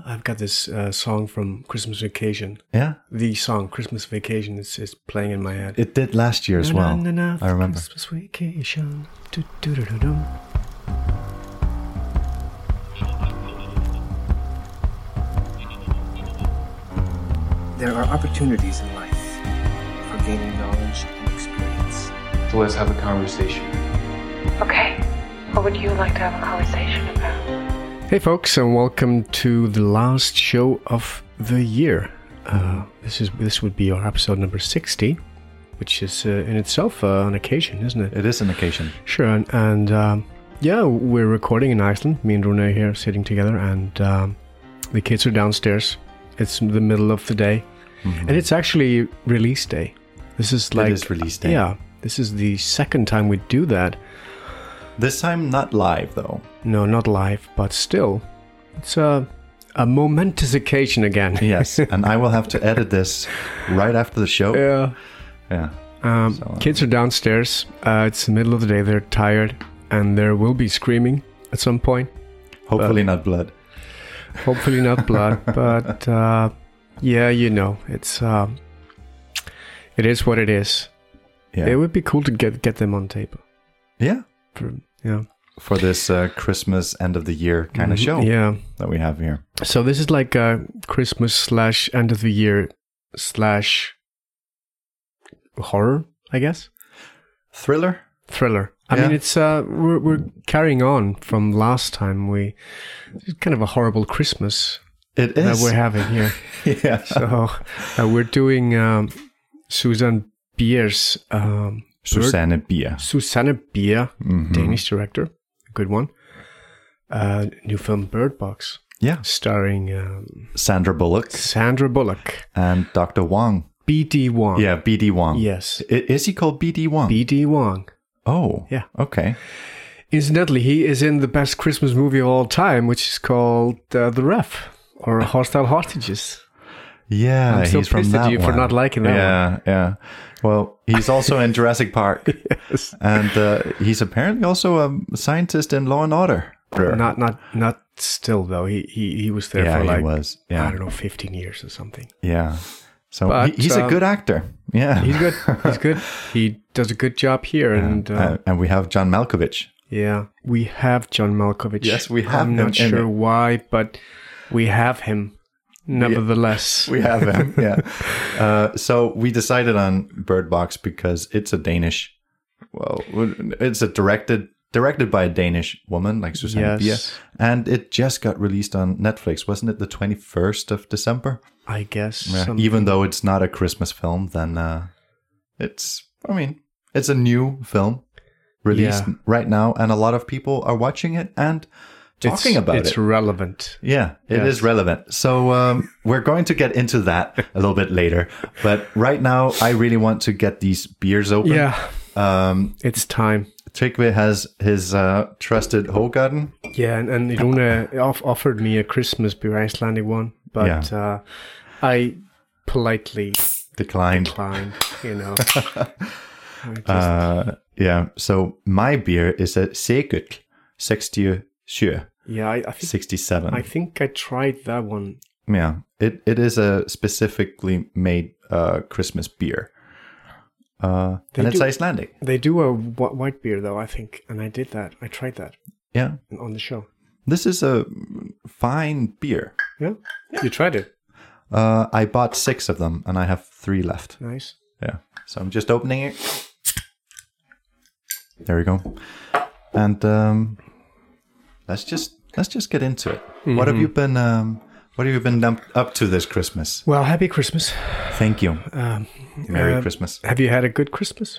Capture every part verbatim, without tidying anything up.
I've got this uh, song from Christmas Vacation. Yeah? The song, Christmas Vacation, is, is playing in my head. It did last year as Na, well. na, na, na, I remember. Christmas Vacation. Do, do, do, do, do. There are opportunities in life for gaining knowledge and experience. So let's have a conversation. Okay. What would you like to have a conversation about? Hey folks, and welcome to the last show of the year. Uh, this is this would be our episode number sixty, which is uh, in itself uh, an occasion, isn't it? It is an occasion. Sure, and, and um, yeah, we're recording in Iceland. Me and Rune here sitting together, and um, the kids are downstairs. It's the middle of the day, mm-hmm. and it's actually release day. This is like it is release day. Yeah, this is the second time we do that. This time not live though. No, not live, but still, it's a a momentous occasion again. Yes, and I will have to edit this right after the show. Yeah, yeah. Um, so, uh, kids are downstairs. Uh, it's the middle of the day. They're tired, and there will be screaming at some point. Hopefully not blood. Hopefully not blood, but uh, yeah, you know, it's uh, it is what it is. Yeah. It would be cool to get get them on tape. Yeah. For, yeah. For this uh, Christmas end of the year kind of show. Yeah. That we have here. So this is like a Christmas slash end of the year slash horror, I guess. Thriller. Thriller. I yeah. mean, it's uh, we're we're carrying on from last time. We it's kind of a horrible Christmas. It is that we're having here. Yeah. So uh, we're doing um, Susanne Bier's um, Susanne Bier. Susanne Bier, mm-hmm. Danish director, good one. Uh, new film Bird Box. Yeah, starring um, Sandra Bullock. Sandra Bullock and Doctor Wong. B D Wong. Yeah, B D Wong. Yes. I, is he called B D Wong? B D Wong. Oh, yeah. Okay. Incidentally, he is in the best Christmas movie of all time, which is called uh, The Ref, or Hostile Hostages. Yeah, I'm still he's from pissed that at you one. for not liking that yeah, one. Yeah, yeah. Well, he's also in Jurassic Park. Yes. And uh, he's apparently also a scientist in Law and Order. Not, not, not still though. He, he, he was there yeah, for like he was. Yeah. I don't know, fifteen years or something. Yeah. So but, he, he's um, a good actor. Yeah, he's good. He's good. He does a good job here, yeah. and uh, uh, and we have John Malkovich. Yeah, we have John Malkovich. Yes, we have. I'm him not sure why, but we have him. Nevertheless, we, we have him. Yeah. Uh, so we decided on Bird Box because it's a Danish. Well, it's a directed directed by a Danish woman like Susanne Bier, yes. and it just got released on Netflix. Wasn't it the twenty-first of December? I guess. Yeah. Even though it's not a Christmas film, then uh, it's. I mean, it's a new film released yeah. right now, and a lot of people are watching it and talking it's, about it's it. It's relevant. Yeah, it yes. is relevant. So um, we're going to get into that a little bit later. But right now, I really want to get these beers open. Yeah, um, it's time. Trygve has his uh, trusted Hogarden. Yeah, and, and Rune off- offered me a Christmas beer, Icelandic one, but yeah. uh, I politely declined. Declined, you know. just... uh, yeah, so my beer is a Segull sixty-seven. Yeah, I, I think sixty-seven. I think I tried that one. Yeah, it it is a specifically made uh, Christmas beer, uh, and it's do, Icelandic. They do a wh- white beer though, I think, and I did that. I tried that. Yeah, on the show. This is a fine beer. Yeah, yeah. You tried it. Uh, I bought six of them, and I have three left. Nice. Yeah, so I'm just opening it. There we go, and. Um, Let's just let's just get into it. Mm-hmm. What have you been um, What have you been up to this Christmas? Well, happy Christmas. Thank you. Um, Merry uh, Christmas. Have you had a good Christmas?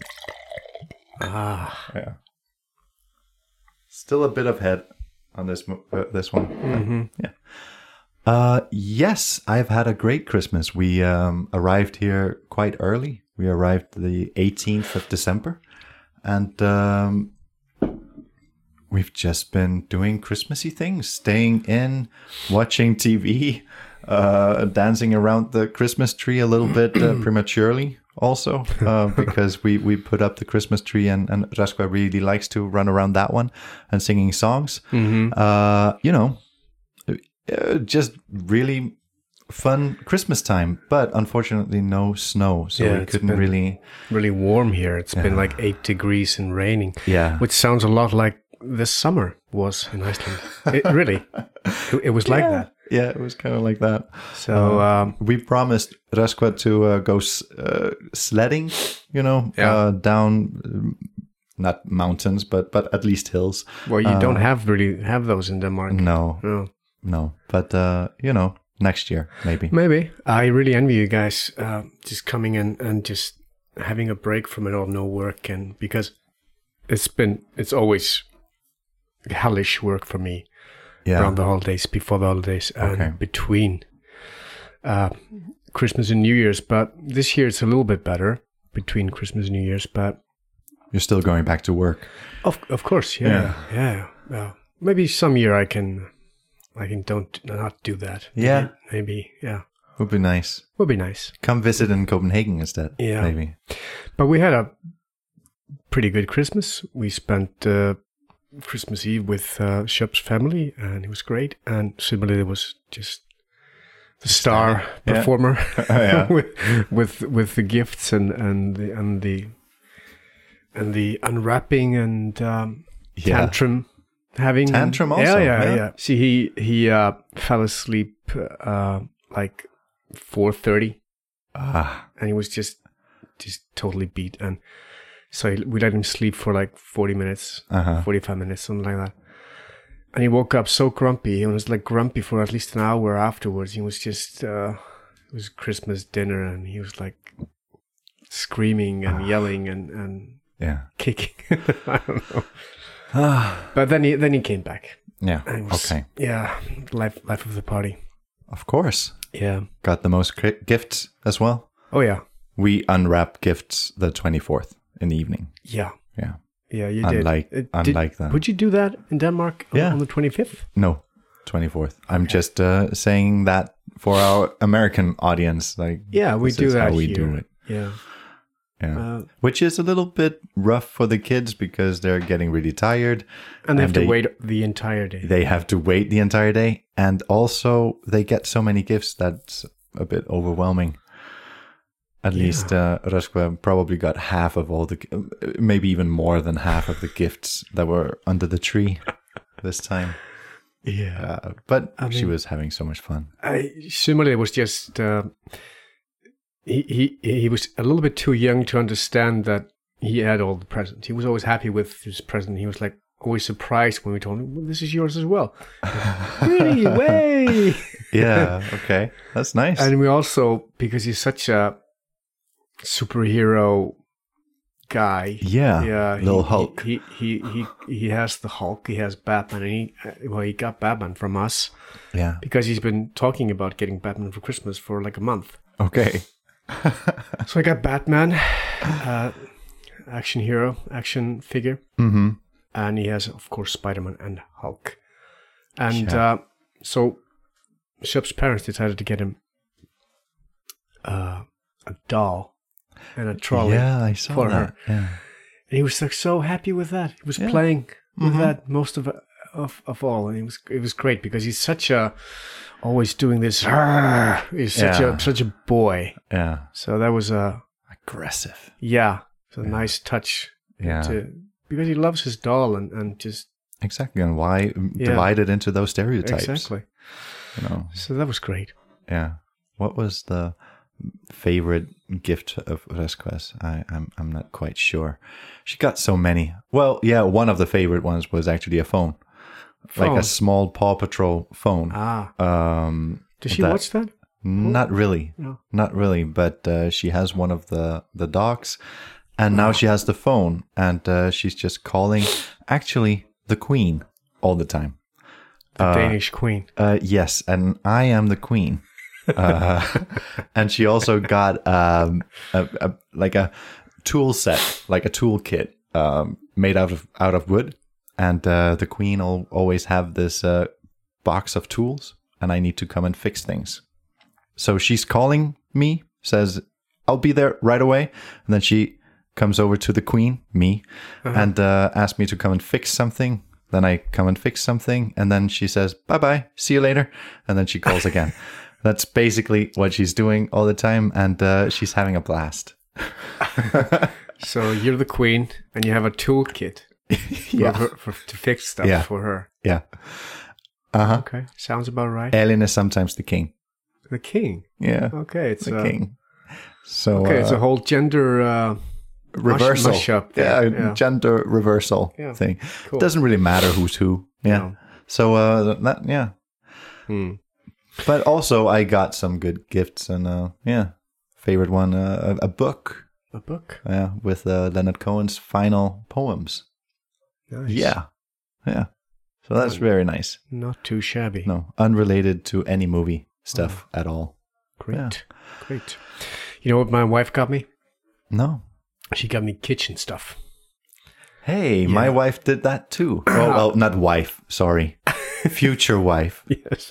Ah, yeah. Still a bit of head on this uh, this one. Mm-hmm. Yeah. Uh, yes, I've had a great Christmas. We um, arrived here quite early. We arrived the eighteenth of December, and. Um, We've just been doing Christmassy things, staying in, watching T V, uh, dancing around the Christmas tree a little bit uh, prematurely also, uh, because we, we put up the Christmas tree and, and Raskva really likes to run around that one and singing songs. Mm-hmm. Uh, you know, uh, just really fun Christmas time, but unfortunately no snow, so Yeah, we it's couldn't been- really. Really warm here. It's been like eight degrees and raining. Yeah. Which sounds a lot like this summer was in Iceland. It, really, it, it was like yeah. that. Yeah, it was kind of like that. So um, We promised Röskva to uh, go s- uh, sledding, you know, Yeah. uh, down um, not mountains, but but at least hills. well, you don't have really have those in Denmark. No, No. no, but uh, you know, next year maybe. Maybe. I really envy you guys uh, just coming in and just having a break from it all, no work, and because it's been it's always hellish work for me Yeah, around the holidays, before the holidays, and Okay. between uh, Christmas and New Year's. But this year it's a little bit better between Christmas and New Year's. But you're still going back to work. of of course, yeah, yeah. yeah. Uh, maybe some year I can I can don't not do that. Yeah. maybe, maybe yeah, Would be nice. would be nice. Come visit in Copenhagen instead. Yeah. maybe. But we had a pretty good Christmas. We spent uh, Christmas Eve with uh, Shup's family, and it was great. And similarly, it was just the star Yeah. performer Yeah. with with with the gifts and and the and the and the unwrapping and um, Yeah. tantrum having Tantrum yeah, also, Yeah, yeah. yeah, See, he he uh, fell asleep uh, like four thirty. Ah, And he was just just totally beat, and so he, we let him sleep for like forty minutes, Uh-huh. forty-five minutes, something like that. And he woke up so grumpy. He was like grumpy for at least an hour afterwards. He was just uh it was Christmas dinner, and he was like screaming and yelling and and yeah. kicking. I don't know. But then he then he came back. Yeah. And it was, Okay. Yeah, life life of the party. Of course. Yeah. Got the most cri- gifts as well. Oh yeah. We unwrap gifts the twenty-fourth in the evening. Yeah. Yeah. Yeah, you Unlike- did. Uh, unlike that. Would you do that in Denmark on, Yeah. on the twenty-fifth? No, twenty-fourth. I'm just uh, saying that for our American audience. Like, Yeah, we this do is that how we here. do it. Yeah. Yeah. Uh, Which is a little bit rough for the kids because they're getting really tired. And they have to they- wait the entire day. They have to wait the entire day. And also, they get so many gifts that's a bit overwhelming. At least uh, Röskva probably got half of all the, maybe even more than half of the gifts that were under the tree this time. Yeah. Uh, but I she mean- was having so much fun. I, similarly, it was just, uh, he, he, he was a little bit too young to understand that he had all the presents. He was always happy with his present. He was like always surprised when we told him, well, this is yours as well. Really? Way! Yeah, okay. That's nice. And we also, because he's such a superhero guy. yeah, Yeah, little he, Hulk. He, he he he he has the Hulk. He has Batman, and he uh, well, he got Batman from us yeah, because he's been talking about getting Batman for Christmas for like a month. okay. So I got Batman, uh, action hero, action figure, Mm-hmm. and he has of course Spider-Man and Hulk. And Yeah. uh, so Shup's parents decided to get him uh, a doll and a trolley. Yeah, I saw for that. her. Yeah. And he was like so happy with that. He was Yeah. playing with Mhm. that most of of of all, and it was it was great because he's such a always doing this. "Arr!" He's such Yeah. a such a boy. Yeah. So that was a Aggressive. yeah, it's a nice touch. Yeah. To, because he loves his doll and and just Exactly. And why Yeah. divide it into those stereotypes? exactly. You know. So that was great. Yeah. What was the favorite gift of Röskva's? I, I'm I'm not quite sure. She got so many. Well, yeah, one of the favorite ones was actually a phone, like Phone. a small Paw Patrol phone. Ah, Um, did she that- watch that? Not really, No. not really. But uh, she has one of the the dogs, and now she has the phone, and uh, she's just calling actually the Queen all the time. The Danish Queen. Uh, yes, and I am the queen. Uh, and she also got um, a, a, like a tool set, like a tool kit um, made out of out of wood. And uh, the queen will always have this uh, box of tools, and I need to come and fix things. So she's calling me, says, "I'll be there right away," and then she comes over to the queen, me, and uh, asks me to come and fix something. Then I come and fix something, and then she says, bye-bye, see you later. And then she calls again. That's basically what she's doing all the time, and uh, she's having a blast. So you're the queen, and you have a toolkit Yeah. for, her- for, to fix stuff Yeah. for her. Yeah. Uh-huh. Okay, sounds about right. Elin is sometimes the king. The king. Yeah. Okay, it's The uh, king. So Okay, it's uh, a whole gender uh, reversal. mush up there. Yeah, Yeah. gender reversal Yeah. thing. Cool. Doesn't really matter who's who. Yeah. No. So uh, that yeah. Hmm. But also, I got some good gifts, and uh, yeah, favorite one, uh, a, a book, A book. yeah, with uh, Leonard Cohen's final poems. Nice. Yeah, yeah. So that's very nice. Not too shabby. No, unrelated to any movie stuff at all. Great. Yeah. Great. You know what my wife got me? No. She got me kitchen stuff. Hey, my Yeah. wife did that too. Well, well, not wife. Sorry, future wife. Yes.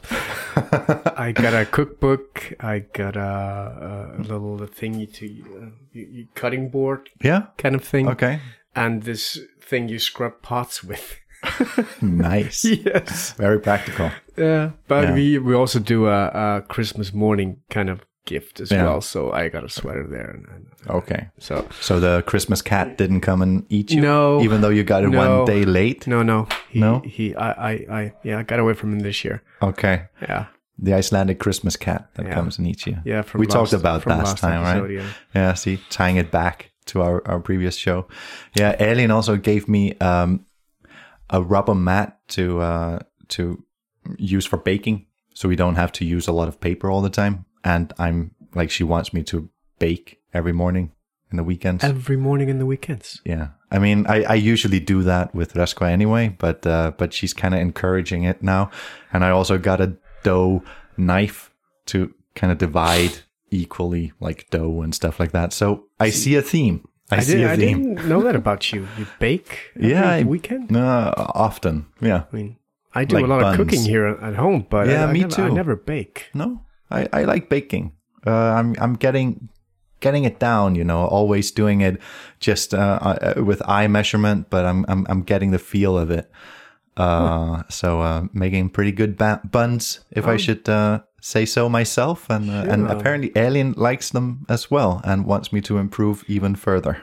I got a cookbook. I got a, a little thingy to uh, you, you cutting board Yeah. kind of thing. Okay. And this thing you scrub pots with. Nice. Yes. Very practical. Yeah. But Yeah. we we also do a, a Christmas morning kind of gift as Yeah. well. So I got a sweater there. And, and Okay. so So the Christmas cat didn't come and eat you? No. Even though you got it No. one day late? no, no, he, No? he, I, I, I, yeah, I got away from him this year. Okay. Yeah. The Icelandic Christmas cat that Yeah. comes and eats you. Yeah. From we last, talked about from last, last time, episode, right? Yeah. Yeah, see, tying it back to our, our previous show. Yeah, Elin also gave me um, a rubber mat to uh, to use for baking, so we don't have to use a lot of paper all the time. And I'm like, she wants me to bake every morning in the weekends. Every morning in the weekends. Yeah, I mean, I, I usually do that with Röskva anyway, but uh, but she's kind of encouraging it now, and I also got a dough knife to kind of divide equally, like dough and stuff like that. So I see a theme. I, I, see did, a I theme. didn't know that about you. You bake every Yeah, I- weekend? No, often. Yeah. I mean, I do Like a lot buns. of cooking here at home, but Yeah, I, I me never, I too. never bake. No, I, I like baking. Uh, I'm I'm getting getting it down. You know, always doing it just uh, uh, with eye measurement, but I'm I'm I'm getting the feel of it. Uh, so uh, making pretty good ba- buns, if I should uh, say so myself, and uh, and Sure. apparently Elin likes them as well and wants me to improve even further.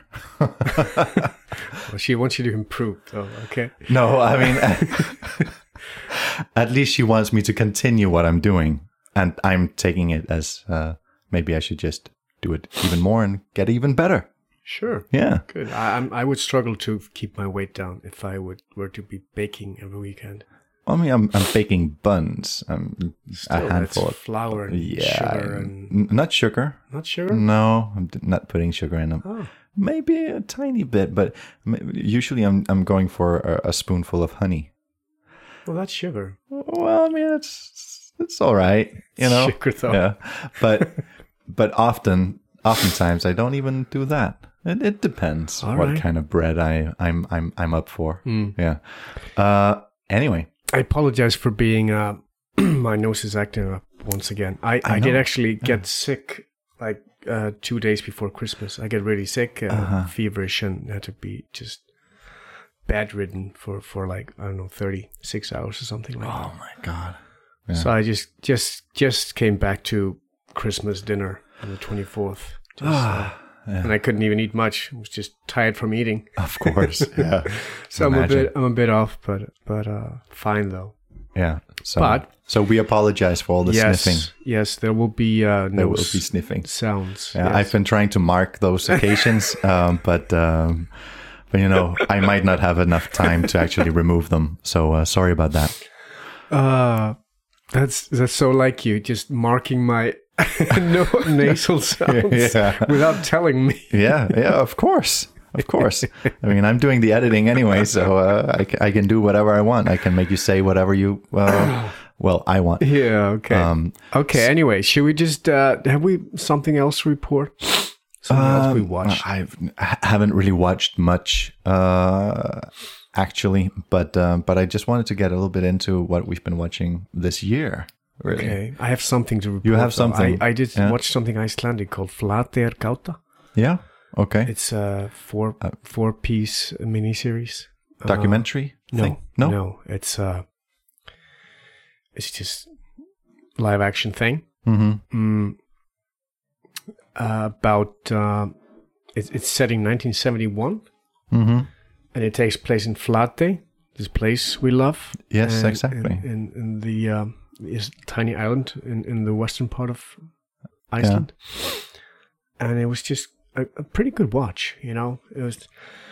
Well, she wants you to improve, though, okay? No, I mean, at least she wants me to continue what I'm doing, and I'm taking it as uh, maybe I should just do it even more and get even better. Sure. Yeah. Good. I, I'm, I would struggle to keep my weight down if I would were to be baking every weekend. I mean, I'm I'm baking buns. Um, Still, a handful that's of flour and yeah, sugar and... n- not sugar. Not sugar? No, I'm d- not putting sugar in them. Oh. Maybe a tiny bit, but m- usually I'm I'm going for a, a spoonful of honey. Well, that's sugar. Well, I mean, it's it's all right, you know. Sugar, though. Yeah, but but often, oftentimes, I don't even do that. It, it depends All what right. kind of bread I I'm I'm I'm up for. Mm. Yeah. Uh. Anyway. I apologize for being... Uh, my nose is acting up once again. I, I I, did know. actually get sick like uh, two days before Christmas. I get really sick, uh, Uh-huh. feverish, and had to be just bedridden for, for like, I don't know, thirty-six hours or something like that. Oh my God. So I just just just came back to Christmas dinner on the twenty-fourth. Just, uh, Yeah. and I couldn't even eat much. I was just tired from eating. Of course. Yeah. So I'm a Imagine. bit I'm a bit off, but but uh, fine though. Yeah. So, But- so we apologize for all the yes, sniffing. yes, there will be uh, There no will be s- sniffing. sounds. Yeah, yes. I've been trying to mark those occasions, um, but um, but you know, I might not have enough time to actually remove them. So uh, sorry about that. Uh, that's that's so like you, just marking my no nasal sounds Yeah. without telling me. Yeah, yeah, of course. Of course. I mean, I'm doing the editing anyway, so uh, I, ca- I can do whatever I want. I can make you say whatever you, well, well, I want. Yeah. Okay. Um, okay. Anyway, should we just uh, have we something else to report? Something else we Um, watched. I've I haven't really watched much, uh, actually, but um, but I just wanted to get a little bit into what we've been watching this year. Really. Okay, I have something to report. You have though. something? I, I did Yeah. watch something Icelandic called Flater Gauta. Yeah. Okay. It's a four four piece miniseries. Uh, Documentary. No, thing? No, no. It's uh, it's just live action thing. Mm-hmm. Mm, uh, about uh, it's it's set in nineteen seventy-one, Mm-hmm. and it takes place in Flatey, this place we love. Yes, and, exactly. In, in, in the um, this tiny island in, in the western part of Iceland, and it was just a, a pretty good watch. You know, it was.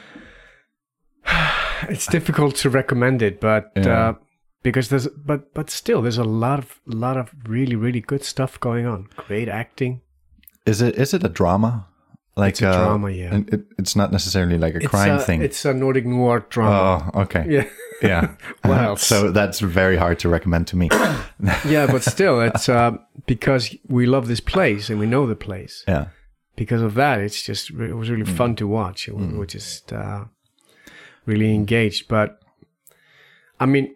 It's difficult to recommend it, but Yeah. uh, because there's, but but still, there's a lot of lot of really really good stuff going on. Great acting. Is it is it a drama? Like It's a uh, drama, yeah. and It, it's not necessarily like a It's crime a, thing. It's a Nordic noir drama. Oh, okay. Yeah, Yeah. What else? So that's very hard to recommend to me. yeah, but still, it's uh, because we love this place and we know the place. Yeah. Because of that, it's just it was really fun to watch. We were just uh, really engaged. But I mean,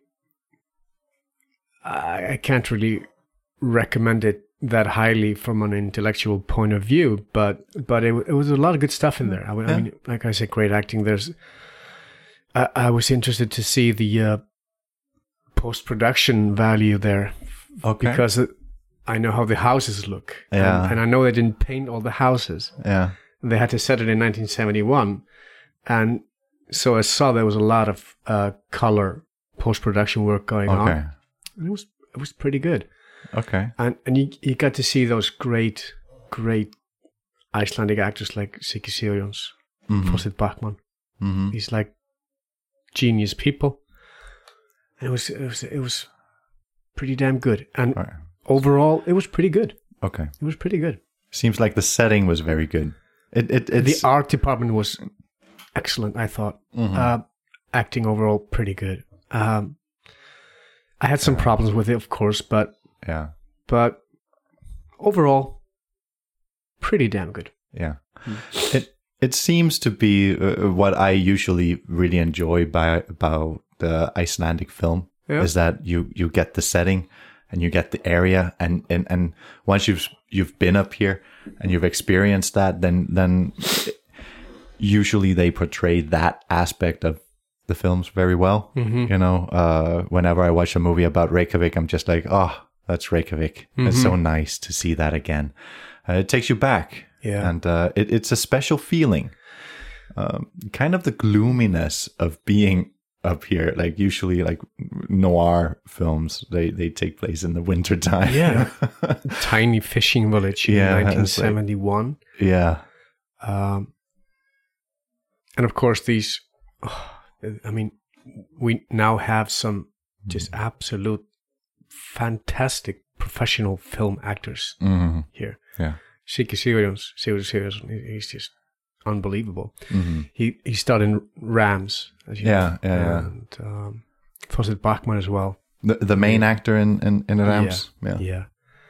I, I can't really recommend it that highly from an intellectual point of view. But but it, it was a lot of good stuff in there. I, I mean, like I said, great acting. There's. I, I was interested to see the uh, post production value there. Okay. Because it, I know how the houses look. Yeah. And, and I know they didn't paint all the houses. Yeah. They had to set it in nineteen seventy-one. And so I saw there was a lot of uh, color post-production work going Okay. on. And it was it was pretty good. Okay. And and you, you got to see those great, great Icelandic actors like Siggi Sigurjóns, Mhm. Fossett Bachmann. Mm-hmm. He's like genius people. And it was it was it was pretty damn good. And Right. overall, it was pretty good. Okay. It was pretty good. Seems like the setting was very good. It it it's The art department was excellent, I thought. Mhm. Uh, acting overall, pretty good. Um, I had some problems with it, of course, but yeah. but overall, pretty damn good. Yeah. It it seems to be uh, what I usually really enjoy by about the Icelandic film Yeah. is that you you get the setting and you get the area and, and, and once you've you've been up here and you've experienced that, then then usually they portray that aspect of the films very well. Mm-hmm. You know, uh, whenever I watch a movie about Reykjavik, I'm just like, oh, that's Reykjavik. It's so nice to see that again. Uh, it takes you back. Yeah. And uh, it, it's a special feeling. Um, kind of the gloominess of being up here. Like usually like noir films, they, they take place in the winter time. Yeah. Tiny fishing village in Yeah, it's like- nineteen seventy-one. yeah. Um, and of course, these, oh, I mean, we now have some just absolute fantastic professional film actors hmm here. Yeah. Siggi Sigurjóns, Sigurður Sigurðsson, he- he's just unbelievable. hmm He he starred in Rams, as you Yeah, know, yeah, yeah. and um, Fossett Bachmann as well. The, the main actor in, in, in Rams. Yeah. Yeah.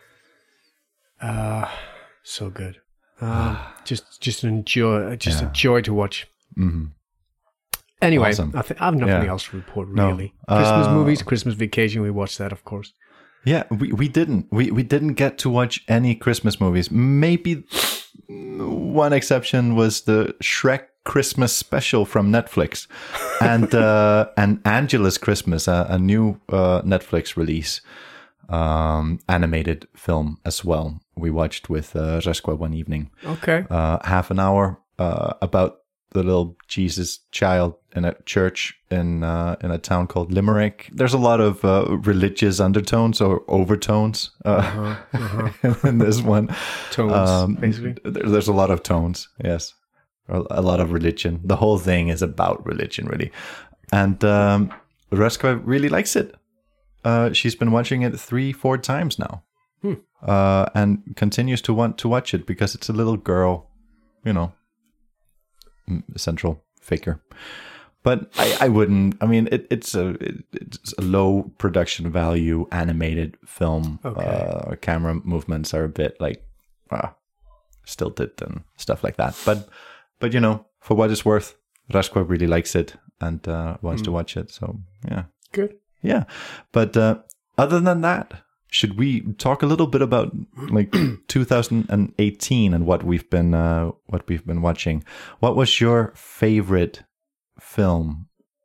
Uh, so good. Um, just just an enjoy, just Yeah. a joy to watch. hmm Anyway, Awesome. I, th- I have nothing Yeah. else to report, No. really. Christmas Uh, movies, Christmas Vacation, we watched that, of course. Yeah, we, we didn't. We we didn't get to watch any Christmas movies. Maybe one exception was the Shrek Christmas special from Netflix, and uh, and Angela's Christmas, a, a new uh, Netflix release, um, animated film as well. We watched with uh, Röskva one evening, Okay. uh, half an hour uh, about the little Jesus child in a church in uh, in a town called Limerick. There's a lot of uh, religious undertones or overtones uh, Uh-huh, uh-huh. in this one. Tones, Um, basically. there- There's a lot of tones, yes, a, a lot of religion. The whole thing is about religion, really. And um, Röskva really likes it. Uh, she's been watching it three, four times now, Hmm. uh, and continues to want to watch it because it's a little girl, you know, m- central figure. But I, I wouldn't. I mean, it, it's a it, it's a low production value animated film. Okay. Uh, camera movements are a bit like uh, stilted and stuff like that. But but you know, for what it's worth, Röskva really likes it and uh, wants to watch it. So yeah, Good. yeah. But uh, other than that, should we talk a little bit about like two thousand eighteen and what we've been uh, what we've been watching? What was your favorite film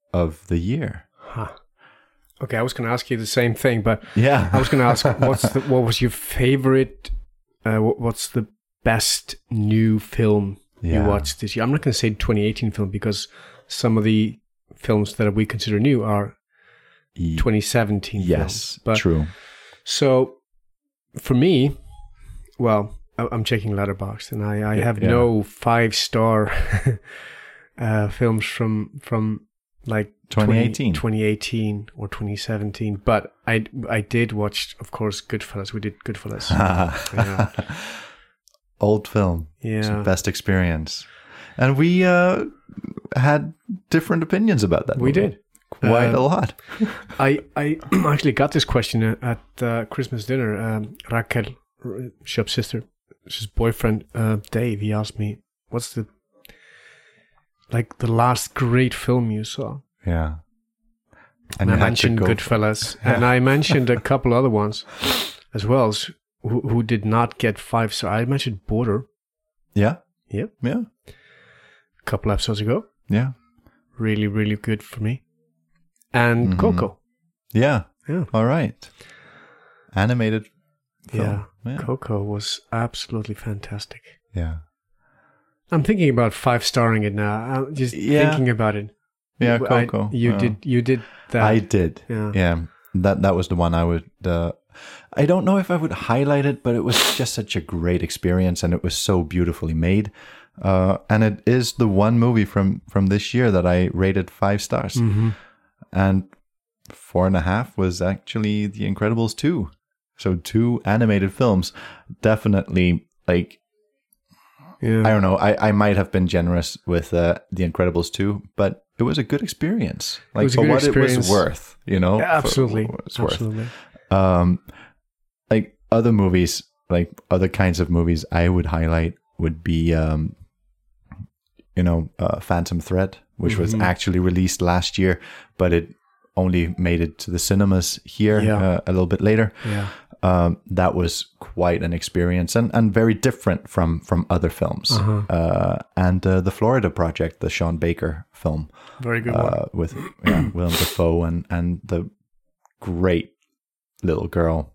of the year. Huh. Okay, I was going to ask you the same thing, but Yeah. I was going to ask, what's the, what was your favorite, uh, what, what's the best new film Yeah. you watched this year? I'm not going to say twenty eighteen film because some of the films that we consider new are Ye- twenty seventeen Yes, films. But, true. So, for me, well, I- I'm checking Letterboxd, and I, I Yeah, have yeah. no five-star uh, films from from like twenty eighteen. twenty eighteen or twenty seventeen. But I I did watch, of course, Goodfellas. We did Goodfellas. yeah. Old film. It's the Yeah. best experience. And we uh, had different opinions about that. We movie. did. Quite Uh, a lot. I I actually got this question at uh, Christmas dinner. Um, Raquel, uh, Shub's sister, his boyfriend, uh, Dave, he asked me, what's the, like, the last great film you saw? Yeah. And, you I had to mentioned go- Goodfellas, and I mentioned a couple other ones as well, s- who, who did not get five star. I mentioned Border, Yeah. yeah, Yeah. a couple episodes ago. Yeah. Really, really good for me. And Mhm. Coco. Yeah. Yeah. All right. Animated film. Yeah. Yeah. Coco was absolutely fantastic. Yeah. I'm thinking about five starring it now. I'm just Yeah. thinking about it. Yeah, I- Coco. you Uh, did. You did that. I did. Yeah. Yeah. That that was the one I would uh, I don't know if I would highlight it, but it was just such a great experience and it was so beautifully made. Uh, and it is the one movie from from this year that I rated five stars. Mm-hmm. And four and a half was actually The Incredibles two. So two animated films. Definitely, like, Yeah. I don't know, I, I might have been generous with uh, The Incredibles two, but it was a good experience. Like, was a for good what it experience. was worth, you know? Yeah, absolutely. For what it's worth. Absolutely. Um, like, other movies, like, other kinds of movies I would highlight would be, um, you know, uh, Phantom Thread, which was Mhm. actually released last year, but it only made it to the cinemas here Yeah. uh, a little bit later. Yeah. Um, that was quite an experience and, and very different from from other films. Uh-huh. Uh, and uh, the Florida Project, the Sean Baker film, Very good one. uh, with yeah, Willem Dafoe and and the great little girl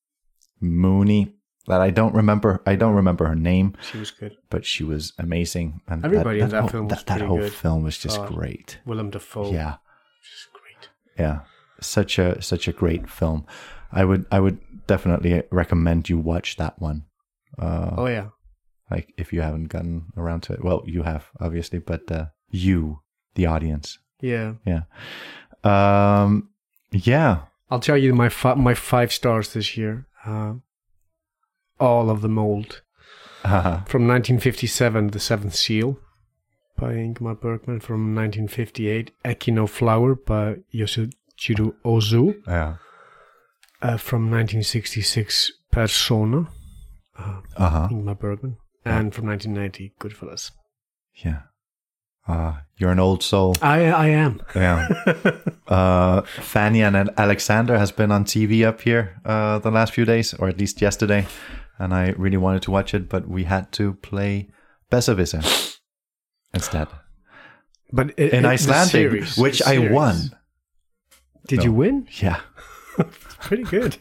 Mooney that I don't remember. I don't remember her name, She was good. but she was amazing. And Everybody in that whole, film was that, that pretty whole good. film was just Uh, great. Willem Dafoe. Yeah. Just great. Yeah, such a such a great film. I would I would definitely recommend you watch that one. Uh, Oh yeah. like if you haven't gotten around to it. Well, you have obviously, but uh, you, the audience, Yeah. yeah, um, yeah, I'll tell you my fi- my five stars this year. Uh, all of them old. From nineteen fifty-seven, The Seventh Seal by Ingmar Bergman. From nineteen fifty-eight, Echino Flower by Yoshijiro Ozu. yeah, Uh, from nineteen sixty-six, Persona, uh, uh huh, Ingmar Bergman. And from nineteen ninety, Goodfellas. yeah. Uh, you're an old soul. I I am. Yeah. uh, Fanny and Alexander has been on T V up here uh, the last few days, or at least yesterday, and I really wanted to watch it, but we had to play Besserwisser instead But it, in it- the Icelandic, series, which the I series. won. Did No. you win? Yeah, Pretty good.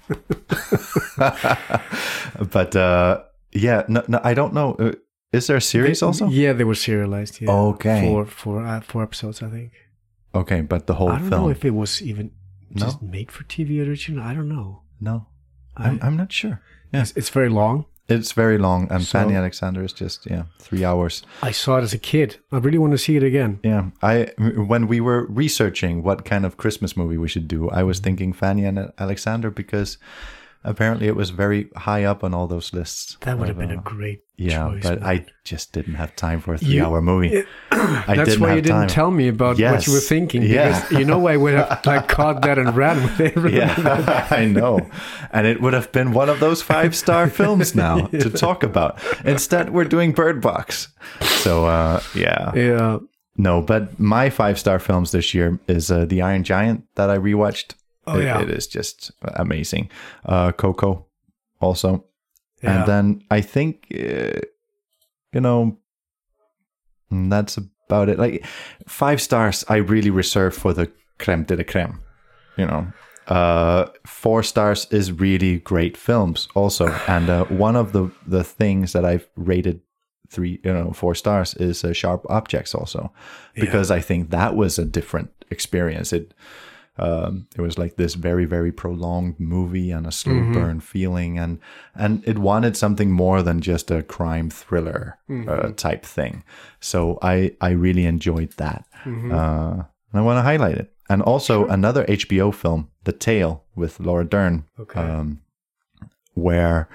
but uh, yeah, no, no, I don't know. Uh, is there a series They- also? Yeah, they were serialized. Yeah. Okay. Four, four, uh, four episodes, I think. Okay, but the whole I don't film. know if it was even No? just made for T V original. I don't know. No, I- I'm, I'm not sure. Yeah, It's, it's very long. it's very long, and So- Fanny Alexander is just yeah three hours. I saw it as a kid. I really want to see it again. Yeah, I when we were researching what kind of Christmas movie we should do, I was thinking Fanny and Alexander because apparently it was very high up on all those lists. That would have of, been a uh, great yeah, choice. but man. I just didn't have time for a You- three-hour movie. I That's didn't why have you didn't time. tell me about what you were Yes. thinking. Yeah. Because you know I would have like caught that and ran with it. Yeah, I know. And it would have been one of those five-star films now to talk about. Instead, we're doing Bird Box. So, uh, yeah. Yeah. No, but my five-star films this year is uh, The Iron Giant that I rewatched. Oh, It- yeah. It is just amazing. Uh, Coco also. Yeah. And then I think, uh, you know, that's about it. Like five stars, I really reserve for the creme de la creme. You know, uh, four stars is really great films also, and uh, one of the the things that I've rated three, you know, four stars is uh, Sharp Objects also, because yeah. I think that was a different experience. It um, it was like this very very prolonged movie and a slow mm-hmm. burn feeling, and and it wanted something more than just a crime thriller mm-hmm. uh, type thing. So I I really enjoyed that, mm-hmm. uh, and I want to highlight it. And also sure. another H B O film, The Tale, with Laura Dern, okay. um, where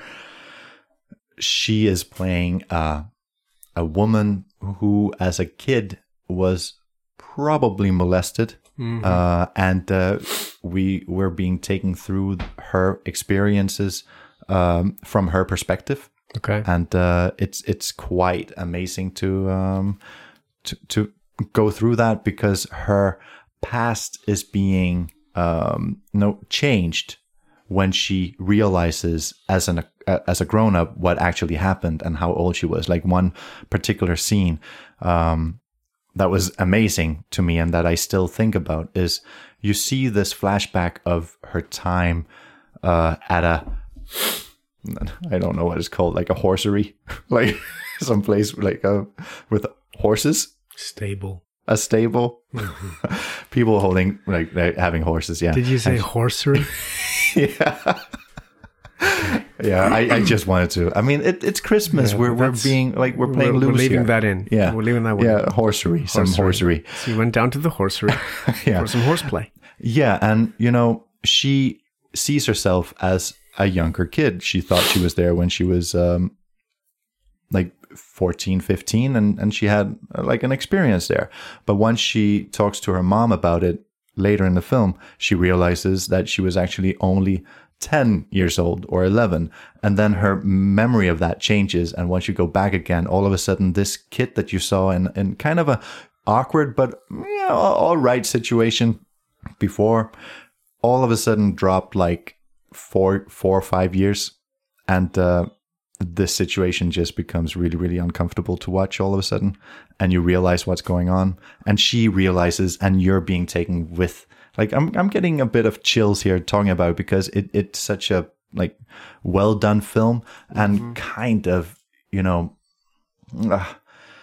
she is playing uh, a woman who, as a kid, was probably molested, mm-hmm. uh, and uh, we were being taken through her experiences um, from her perspective. Okay, and uh, it's it's quite amazing to um, to to go through that, because her past is being um you know changed when she realizes as an uh, as a grown-up what actually happened and how old she was. Like one particular scene um that was amazing to me and that I still think about is you see this flashback of her time uh at a I don't know what it's called, like a horsery, like someplace like a with horses, stable. A stable, mm-hmm. people holding like, like having horses. Yeah. Did you say and, horsery? Yeah. Yeah. I, I just wanted to. I mean, it, it's Christmas. Yeah, we're we're being like we're playing we're, loose. We're leaving here. that in. Yeah. We're leaving that one. Yeah. Horsery. Some horsery. So you went down to the horsery yeah. for some horseplay. Yeah, and you know she sees herself as a younger kid. She thought she was there when she was um, like fourteen, fifteen, and, and she had uh, like an experience there. But once she talks to her mom about it later in the film, she realizes that she was actually only ten years old or eleven. And then her memory of that changes. And once you go back again, all of a sudden, this kid that you saw in, in kind of a awkward, but you know, all right situation before, all of a sudden dropped like four, four or five years. And, uh, this situation just becomes really, really uncomfortable to watch all of a sudden, and you realize what's going on, and she realizes, and you're being taken with, like, I'm I'm getting a bit of chills here talking about it, because it, it's such a like well done film, and mm-hmm. kind of, you know, uh,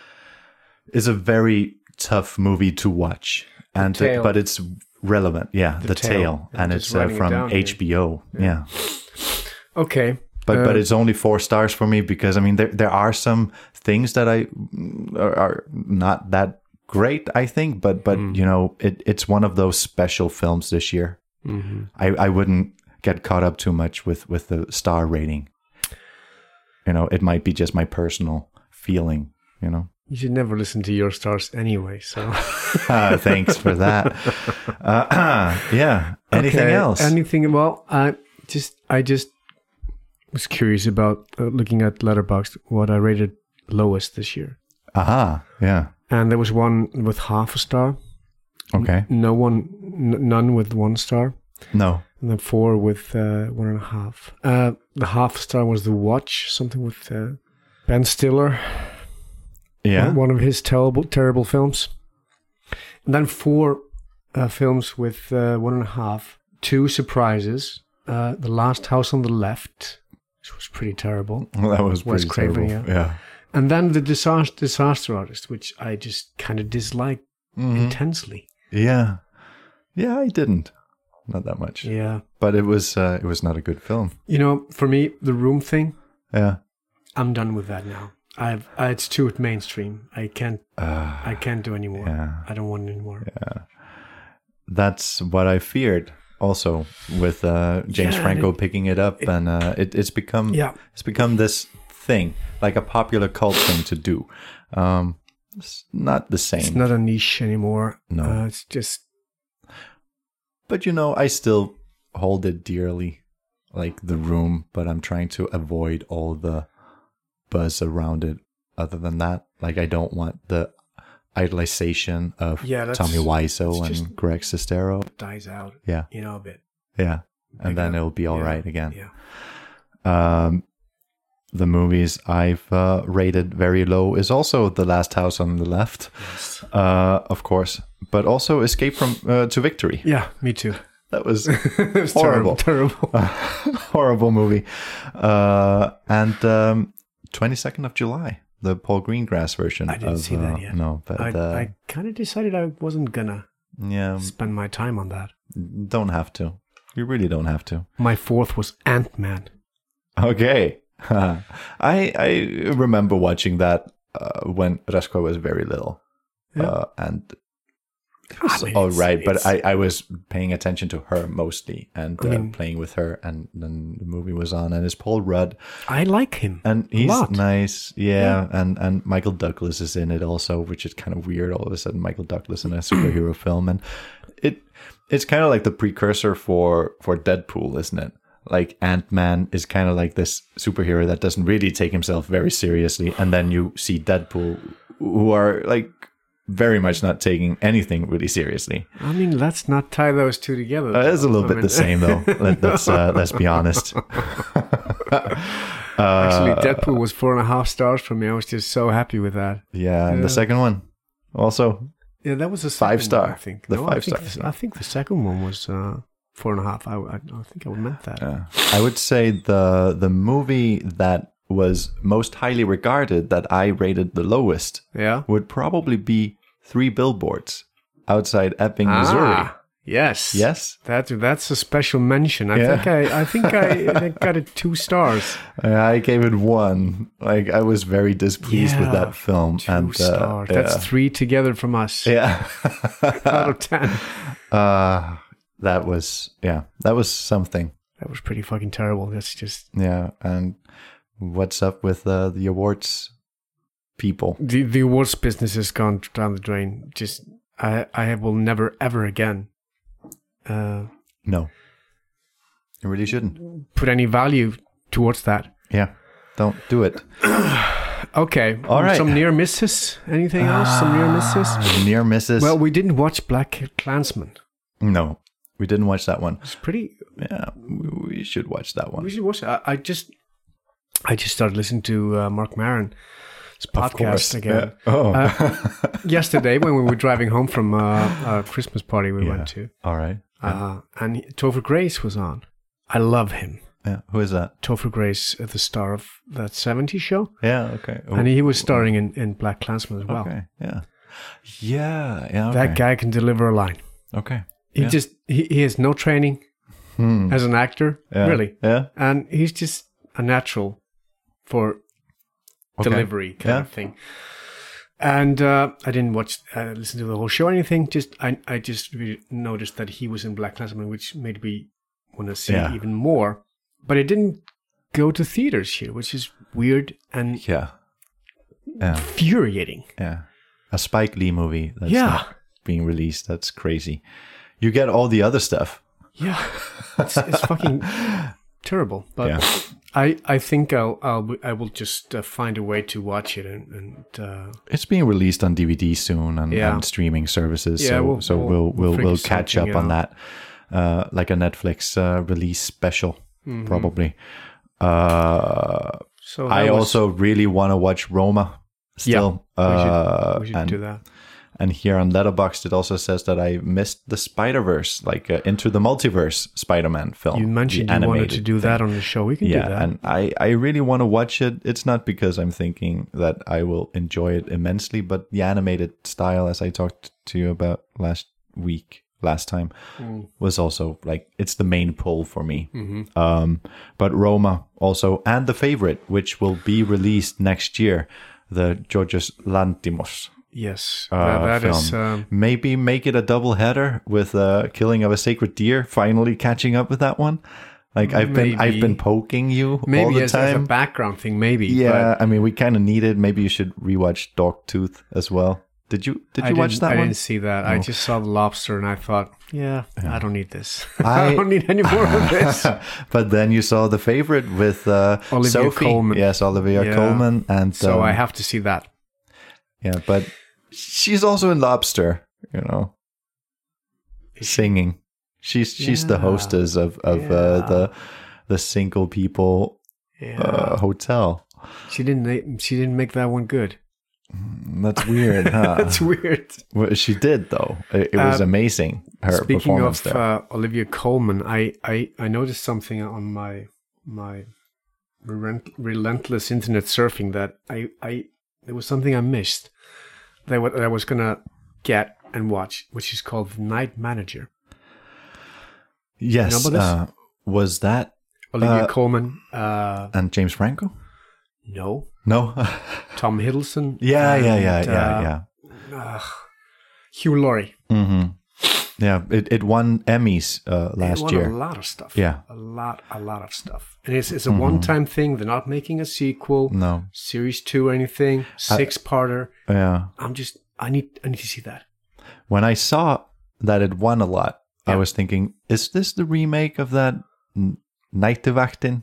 is a very tough movie to watch, and uh, but it's relevant. Yeah, The, the Tale, tale. and it's uh, from H B O. Yeah. yeah. Okay. But uh, but it's only four stars for me, because I mean there there are some things that I are, are not that great, I think, but but mm. you know it it's one of those special films this year. Mm-hmm. I, I wouldn't get caught up too much with, with the star rating. You know, it might be just my personal feeling. You know, you should never listen to your stars anyway. So uh, thanks for that. Uh, yeah. Anything okay. else? Anything? Well, I just I just. was curious about uh, looking at Letterboxd what I rated lowest this year. Aha, yeah. And there was one with half a star. Okay. N- no one, n- none with one star. No. And then four with uh, one and a half. Uh, the half star was The Watch, something with uh, Ben Stiller. Yeah. One of his terrible, terrible films. And then four uh, films with uh, one and a half. Two surprises. Uh, The Last House on the Left, which was pretty terrible. Well, that was Wes pretty Craven, terrible. Yeah. yeah. And then The Disaster, Disaster Artist, which I just kind of disliked mm-hmm. intensely. Yeah. Yeah, I didn't. Not that much. Yeah. But it was uh, it was not a good film. You know, for me, The Room thing, yeah, I'm done with that now. I've uh, it's too mainstream. I can't uh, I can't do anymore. Yeah. I don't want it anymore. Yeah. That's what I feared. Also, with uh, James yeah, Franco it, picking it up, it, and uh, it, it's become yeah. it's become this thing, like a popular cult thing to do. Um, it's not the same. It's not a niche anymore. No, uh, it's just. But you know, I still hold it dearly, like The Room. But I'm trying to avoid all the buzz around it. Other than that, like I don't want the idolization of yeah, Tommy Wiseau and Greg Sestero. Dies out. Yeah. You know, a bit. Yeah. And then it'll be all yeah. right again. Yeah. Um, the movies I've uh, rated very low is also The Last House on the Left, yes. uh, of course, but also Escape from uh, to Victory. Yeah, me too. That was, It was horrible, terrible. terrible. horrible movie. Uh, and um, twenty-second of July, the Paul Greengrass version. I didn't of, see that uh, yet. No, but I, uh, I kind of decided I wasn't gonna yeah, spend my time on that. don't have to. You really don't have to. My fourth was Ant-Man. Okay. I I remember watching that uh, when Rasko was very little, Yeah. uh, and it was I mean, all it's- right. But it's- I, I was paying attention to her mostly and I uh, mean- playing with her, and then the movie was on, and it's Paul Rudd, I like him. and he's lot. nice, yeah, and and Michael Douglas is in it also, which is kind of weird. All of a sudden, Michael Douglas in a superhero film, and it it's kind of like the precursor for for Deadpool, isn't it? Like Ant-Man is kind of like this superhero that doesn't really take himself very seriously, and then you see Deadpool, who are like very much not taking anything really seriously. I mean, let's not tie those two together. Uh, it's a little I bit mean- the same, though. Let, let's uh, let's be honest. Actually, Deadpool was four and a half stars for me. I was just so happy with that. Yeah, and the Yeah. second one also. Yeah, that was a Five second one, star. I think. The no, five I think star. The, I think the second one was uh, four and a half. I, I, I think I meant that. Yeah. I would say the the movie that was most highly regarded that I rated the lowest Yeah. would probably be Three Billboards Outside Ebbing, Missouri. Ah, yes. Yes, That that's a special mention. I Yeah. think I I think I, I got it two stars. I gave it one. Like I was very displeased with Yeah, that film. Two and uh, stars. yeah. That's three together from us. yeah. Out of ten. uh, that was yeah. That was something. That was pretty fucking terrible. That's just Yeah. And what's up with uh, the awards people? the the awards business has gone down the drain. Just I I will never ever again uh, No, you really shouldn't. put any value towards that. Yeah, don't do it. Okay. All right. Some near misses. Anything else? Some near misses. Near misses. Well, we didn't watch Black Klansman. no, we didn't watch that one. It's pretty. Yeah, we, we should watch that one. We should watch it. I, I just, I just started listening to uh, Mark Maron's Of course. podcast again. Yeah. Oh, Uh, yesterday, when we were driving home from uh, a Christmas party we Yeah. went to, all right. uh, and he- Topher Grace was on. I love him. Yeah, who is that? Topher Grace, uh, the star of that seventies show, Yeah, okay. Oh, and he was starring in, in Black Klansman as well. Okay, yeah, yeah, yeah. Okay. That guy can deliver a line. Okay. He Yeah. just he, he has no training Hmm. as an actor, Yeah. really, Yeah. and he's just a natural for Okay. delivery kind Yeah. of thing. And uh, I didn't watch, uh, listen to the whole show or anything. Just I, I just really noticed that he was in Black Klansman, which made me want to see Yeah. even more. But it didn't go to theaters here, which is weird and Yeah. Yeah. infuriating. Yeah. A Spike Lee movie that's Yeah. not being released. That's crazy. You get all the other stuff. Yeah, it's, it's fucking terrible. But Yeah. I, I think I'll, I'll I will just uh, find a way to watch it and, and uh, It's being released on D V D soon and, Yeah. and streaming services. Yeah, so we'll- so we'll- we'll we'll we'll, figure we'll catch up something on out. that, uh, like a Netflix uh, release special, Mm-hmm. probably. Uh, so I that was- also really want to watch Roma. Still, we should, uh, we should and, do that. and here on Letterboxd, it also says that I missed the Spider Verse, like uh, Into the Multiverse Spider-Man film. You mentioned the you wanted animated to do thing. that on the show. We can Yeah, do that. and I, I really want to watch it. It's not because I'm thinking that I will enjoy it immensely, but the animated style, as I talked to you about last week, last time, Mm. was also like, it's the main pull for me. Mm-hmm. Um, but Roma also, and The Favorite, which will be released next year, the Georgios Lanthimos Yes, uh, that, that film. is. Um, Maybe make it a double header with uh, Killing of a Sacred Deer, finally catching up with that one. Like I've been, I've Maybe. been poking you all maybe the as, as a time. background thing, maybe. Yeah, I mean, we kind of need it. Maybe you should rewatch Dogtooth as well. Did you? Did but you I watch didn't- that I one? didn't see that. I No. just saw the lobster, and I thought, yeah, I don't need this. I- I don't need any more of this. But then you saw The Favorite with uh, Olivia Sophie. Colman. Yes, Olivia Yeah. Colman, and So um, I have to see that. yeah, but she's also in Lobster. You know, singing. She's she's the Yeah. hostess of of uh, Yeah. the the single people Yeah. uh, hotel. She didn't. ma- She didn't make that one good. That's weird, huh? That's weird. Well, she did, though. It, it was Uh, amazing, her Speaking performance of there. uh, Olivia Colman, I, I, I noticed something on my my relent- relentless internet surfing that I, I there was something I missed that I, wa- that I was gonna get and watch, which is called The Night Manager. Yes. you know about Uh, was that Olivia Uh, Colman, uh, and James Franco? no, No. Tom Hiddleston. yeah, yeah, yeah, and, yeah, uh, yeah. uh, Hugh Laurie. Mm-hmm. Yeah, it, it won Emmys uh, It last won year. a lot of stuff. Yeah. a lot, a lot of stuff. And it's it's a one time thing. They're not making a sequel, No. series two or anything, six parter. Yeah. I'm just I need I need to see that. When I saw that it won a lot, I Yeah. was thinking, is this the remake of that N- Nattevakten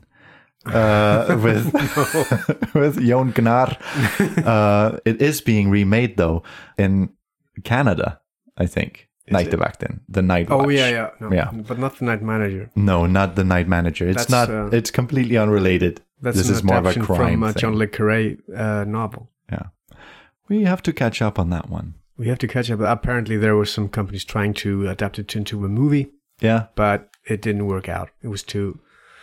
uh, with with Jon Gnarr? Uh, it is being remade though in Canada, I think. Is it? Nattevakten, the Night Oh Watch. yeah, yeah, no, Yeah. but not the Night Manager. No, not the Night Manager. It's That's, not. uh, it's completely unrelated. That's this an is more of a adaptation crime from uh, thing. John le Carré uh, novel. Yeah, we have to catch up on that one. We have to catch up. Apparently, there were some companies trying to adapt it into a movie, Yeah, but it didn't work out. It was too.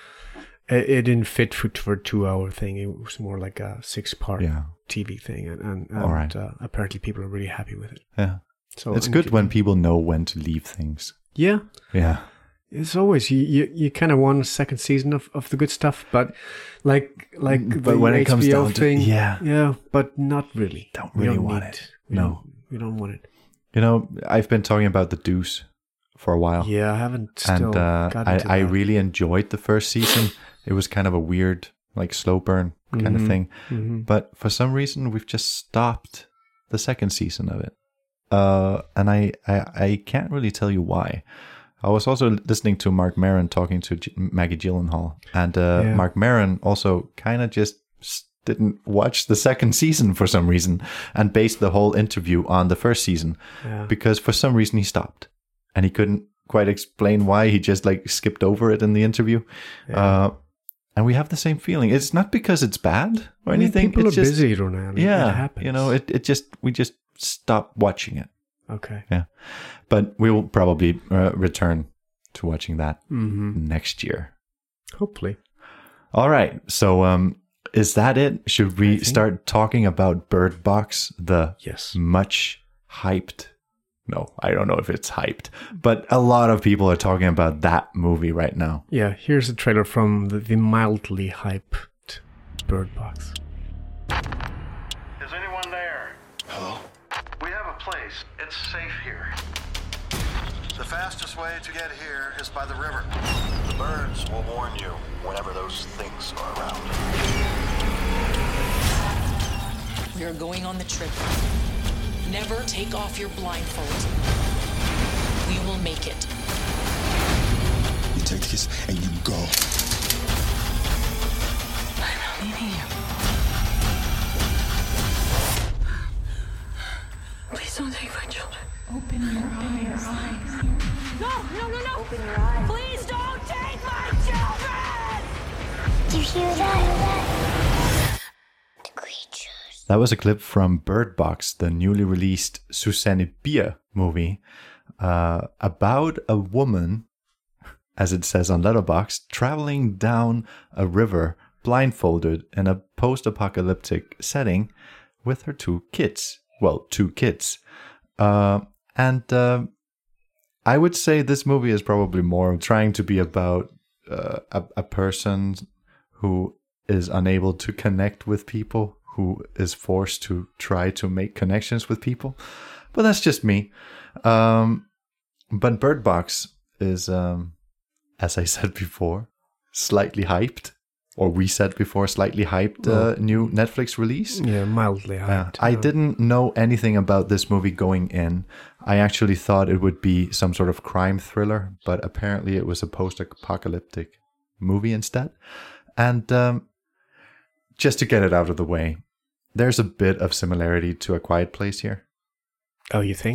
It, it didn't fit for, for a two-hour thing. It was more like a six-part yeah, T V thing, and and, and All right. uh, apparently people are really happy with it. yeah. So It's and good it- when people know when to leave things. Yeah, Yeah, it's always you. You, you kind of want a second season of, of the good stuff, but like like But the when it H B O comes down to- thing, yeah. yeah, but not really. Don't We really don't want need it. We No. don't, we don't want it. you know, I've been talking about The Deuce for a while. Yeah, I haven't still and uh, gotten to I, I that. really enjoyed the first season. It was kind of a weird, like slow burn kind Mhm. of thing. Mhm. But for some reason, we've just stopped the second season of it, uh, and I, I I can't really tell you why. I was also listening to Mark Maron talking to G- Maggie Gyllenhaal, and uh, Yeah. Mark Maron also kind of just s- didn't watch the second season for some reason, and based the whole interview on the first season Yeah. because for some reason he stopped, and he couldn't quite explain why. He just like skipped over it in the interview. Uh, and we have the same feeling. It's not because it's bad or I mean, anything. people it's are just, busy, Ronald. I mean, yeah, it happens. you know, it, it just we just stopped watching it. Okay. Yeah, but we will probably uh, return to watching that Mm-hmm. next year. Hopefully. All right. So, um, is that it? Should we think- start talking about Bird Box, the Yes. much hyped? No, I don't know if it's hyped, but a lot of people are talking about that movie right now. Yeah. Here's a trailer from the, the mildly hyped Bird Box. Is anyone there? Hello? We have a place. It's safe here. The fastest way to get here is by the river. The birds will warn you whenever those things are around. We are going on the trip. Never take off your blindfold. We will make it. You take this and you go. I'm leaving you. Please don't take my children. Open your eyes. No, no, no, no. Open your eyes. Please don't take my children! Do you hear that? The creatures. That was a clip from Bird Box, the newly released Susanne Bier movie, uh, about a woman, as it says on Letterboxd, traveling down a river blindfolded in a post-apocalyptic setting with her two kids. Well, two kids. Uh, and uh, I would say this movie is probably more trying to be about uh, a, a person who is unable to connect with people, who is forced to try to make connections with people. But that's just me. Um, but Bird Box is, um, as I said before, slightly hyped. Or we said before, slightly hyped uh, new Netflix release. Yeah, mildly Uh, hyped. I Uh, didn't know anything about this movie going in. I actually thought it would be some sort of crime thriller, but apparently it was a post-apocalyptic movie instead. And um, just to get it out of the way, there's a bit of similarity to A Quiet Place here. Oh, you think?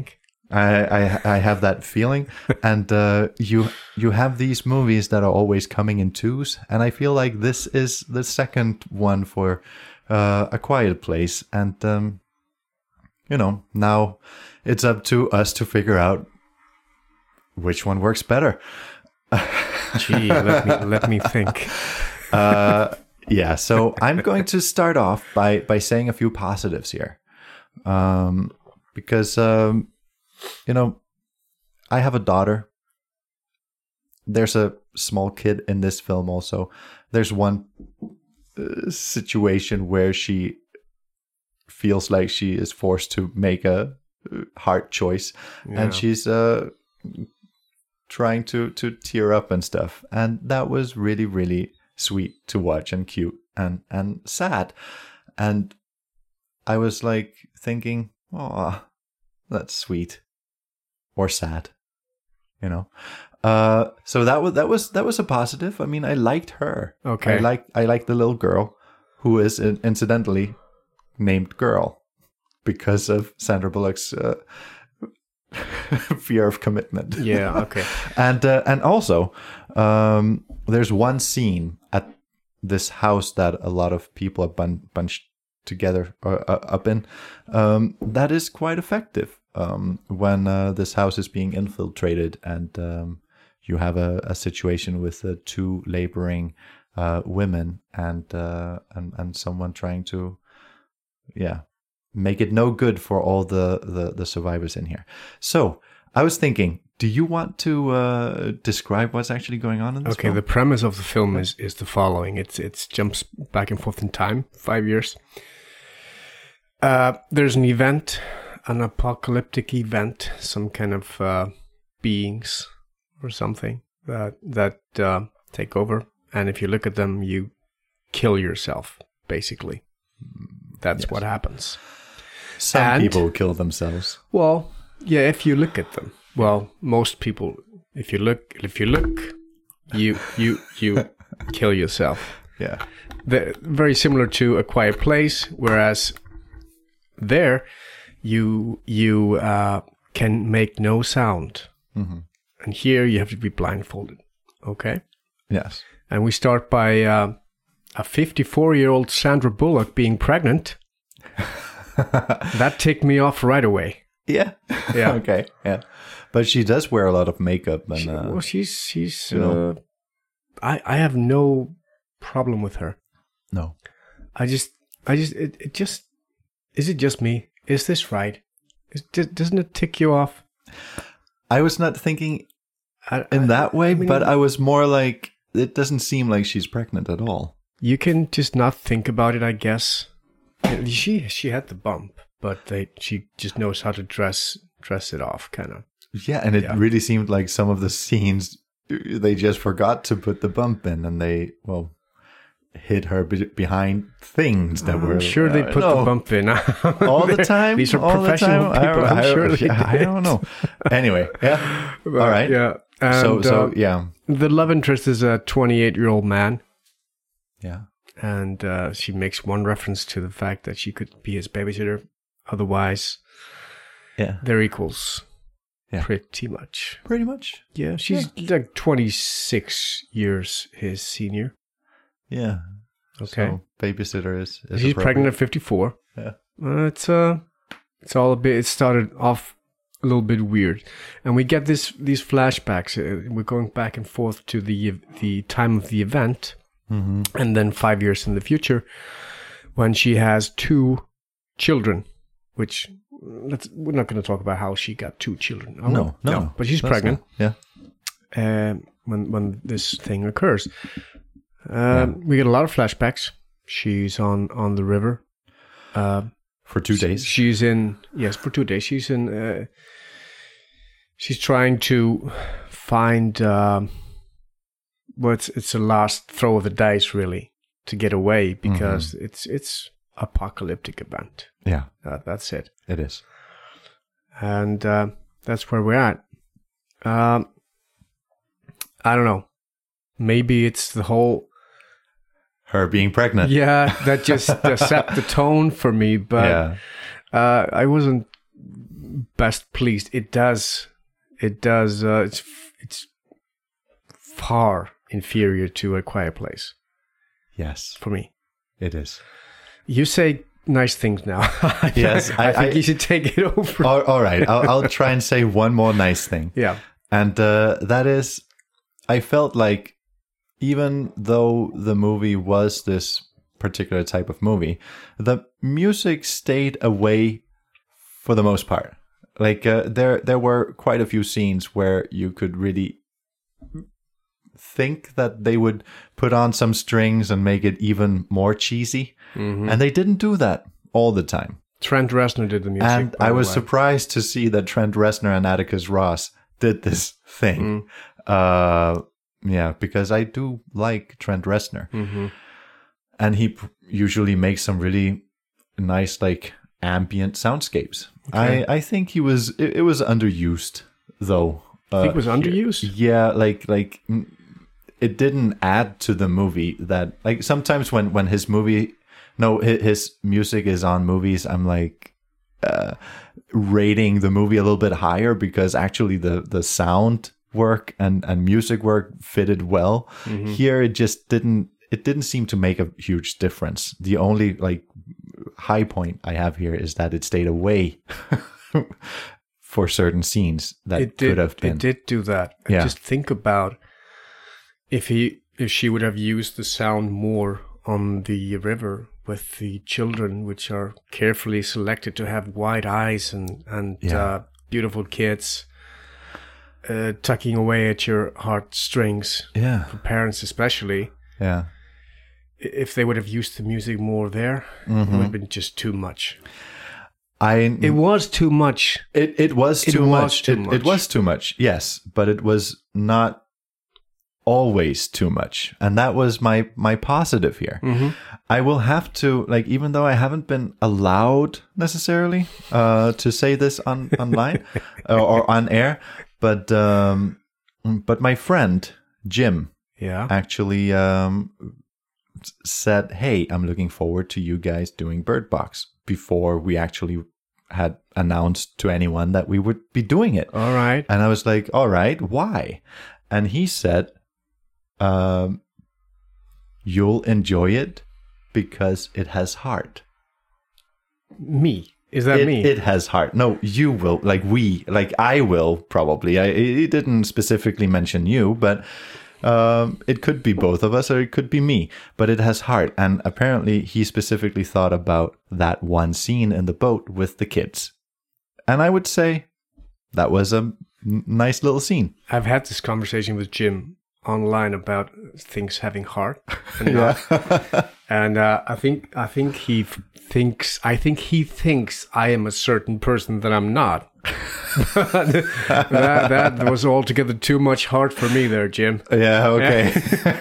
I, I I have that feeling, and uh, you you have these movies that are always coming in twos, and I feel like this is the second one for uh, A Quiet Place, and um, you know, now it's up to us to figure out which one works better. Gee, let me let me think. uh, yeah, so I'm going to start off by by saying a few positives here, um, because. Um, You know, I have a daughter. There's a small kid in this film also. There's one uh, situation where she feels like she is forced to make a hard choice. Yeah. And she's uh, trying to, to tear up and stuff. And that was really, really sweet to watch and cute and, and sad. And I was like thinking, oh, that's sweet. Or sad, you know. Uh, so that was that was that was a positive. I mean, I liked her. Okay. I liked I liked the little girl, who is incidentally named Girl because of Sandra Bullock's uh, fear of commitment. Yeah. Okay. and uh, and also, um, there's one scene at this house that a lot of people are bun- bunched together uh, uh, up in. Um, that is quite effective. Um, when uh, this house is being infiltrated and um, you have a, a situation with uh, two laboring uh, women and, uh, and and someone trying to, yeah, make it no good for all the, the, the survivors in here. So I was thinking, do you want to uh, describe what's actually going on in this okay, film? The premise of the film is, is the following. It's it's jumps back and forth in time, five years. Uh, there's an event, an apocalyptic event, some kind of uh, beings or something that that uh, take over. And if you look at them, you kill yourself, basically. That's yes. what happens. Some and, people kill themselves. Well, yeah, if you look at them. Well, most people, if you look, if you look, you you you kill yourself. Yeah. They're very similar to A Quiet Place, whereas there you you uh, can make no sound, mm-hmm. and here you have to be blindfolded. Okay. Yes. And we start by uh, a fifty-four-year-old Sandra Bullock being pregnant. That ticked me off right away. Yeah. Yeah. Okay. Yeah. But she does wear a lot of makeup. And, she, uh, well, she's she's. You know. Uh, I I have no problem with her. No. I just I just it, it just is it just me? Is this right? Is, doesn't it tick you off? I was not thinking I, in I, that way, I mean, but I was more like, it doesn't seem like she's pregnant at all. You can just not think about it, I guess. She she had the bump, but they, she just knows how to dress dress it off, kind of. Yeah, and it yeah. really seemed like some of the scenes, they just forgot to put the bump in, and they, well, hid her be- behind things that I'm were... sure they put no. the bump in. All the time? These are all professional the people, I, I'm I, sure I, they I, I don't know. Anyway, yeah. But, all right. Yeah. And, so, so uh, yeah. The love interest is a twenty-eight-year-old man. Yeah. And uh, she makes one reference to the fact that she could be his babysitter. Otherwise, yeah, they're equals. Yeah. Pretty much. Pretty much. Yeah, she's yeah. like twenty-six years his senior. Yeah. Okay. So babysitter is, is she's pregnant at fifty-four. Yeah. Uh, it's uh it's all a bit it started off a little bit weird. And we get this these flashbacks. Uh, we're going back and forth to the the time of the event. Mm-hmm. And then five years in the future when she has two children, which let's, we're not going to talk about how she got two children. Oh, no, no, no. But she's That's pregnant. Not, yeah. Uh, when, when this thing occurs. Um, yeah. We get a lot of flashbacks. She's on, on the river. Uh, for two days. She's in, yes, for two days. She's in, uh, she's trying to find, um, well, it's, it's a last throw of the dice, really, to get away because mm-hmm. it's it's apocalyptic event. Yeah. Uh, that's it. It is. And uh, that's where we're at. Um, I don't know. Maybe it's the whole... Her being pregnant. Yeah, that just uh, set the tone for me, but yeah. uh, I wasn't best pleased. It does, it does. Uh, it's it's far inferior to A Quiet Place. Yes, for me, it is. You say nice things now. Yes, I, I think I, you should take it over. all, all right, I'll, I'll try and say one more nice thing. Yeah, and uh, that is, I felt like even though the movie was this particular type of movie, the music stayed away for the most part. Like uh, there, there were quite a few scenes where you could really think that they would put on some strings and make it even more cheesy, mm-hmm. and they didn't do that all the time. Trent Reznor did the music, and I was surprised to see that Trent Reznor and Atticus Ross did this thing. Mm. Uh, yeah, because I do like Trent Reznor, mm-hmm. and he p- usually makes some really nice, like, ambient soundscapes. Okay. I, I think he was it, it was underused though. Uh, I think it was underused. Yeah, like like it didn't add to the movie. That like sometimes when when his movie, no, his, his music is on movies, I'm like uh, rating the movie a little bit higher because actually the the sound work and and music work fitted well. Mm-hmm. Here it just didn't. It didn't seem to make a huge difference. The only like high point I have here is that it stayed away for certain scenes that it did, could have been. It did do that. Yeah. Just think about if he, if she would have used the sound more on the river with the children, which are carefully selected to have wide eyes and and Yeah. uh, beautiful kids, uh, tucking away at your heartstrings. Yeah. For parents especially. Yeah. If they would have used the music more there, Mm-hmm. it would have been just too much. I It was too much. It it was It too was much. too it, much. it was too much. Yes, but it was not always too much, and that was my my positive here. Mm-hmm. I will have to like, even though I haven't been allowed necessarily uh, to say this on online or, or on air, but um, but my friend Jim, Yeah. actually um, said, "Hey, I'm looking forward to you guys doing Bird Box," before we actually had announced to anyone that we would be doing it. All right. And I was like, "All right, why?" And he said, um, "You'll enjoy it because it has heart." Me. Is that it, me? It has heart. No, you will. Like we. Like I will probably. I. He didn't specifically mention you, but. Um, it could be both of us or it could be me, but it has heart. And apparently he specifically thought about that one scene in the boat with the kids. And I would say that was a n- nice little scene. I've had this conversation with Jim online about things having heart and not. And uh, I think I think he f- thinks I think he thinks I am a certain person that I'm not. that, that was altogether too much heart for me there, Jim. Yeah, okay.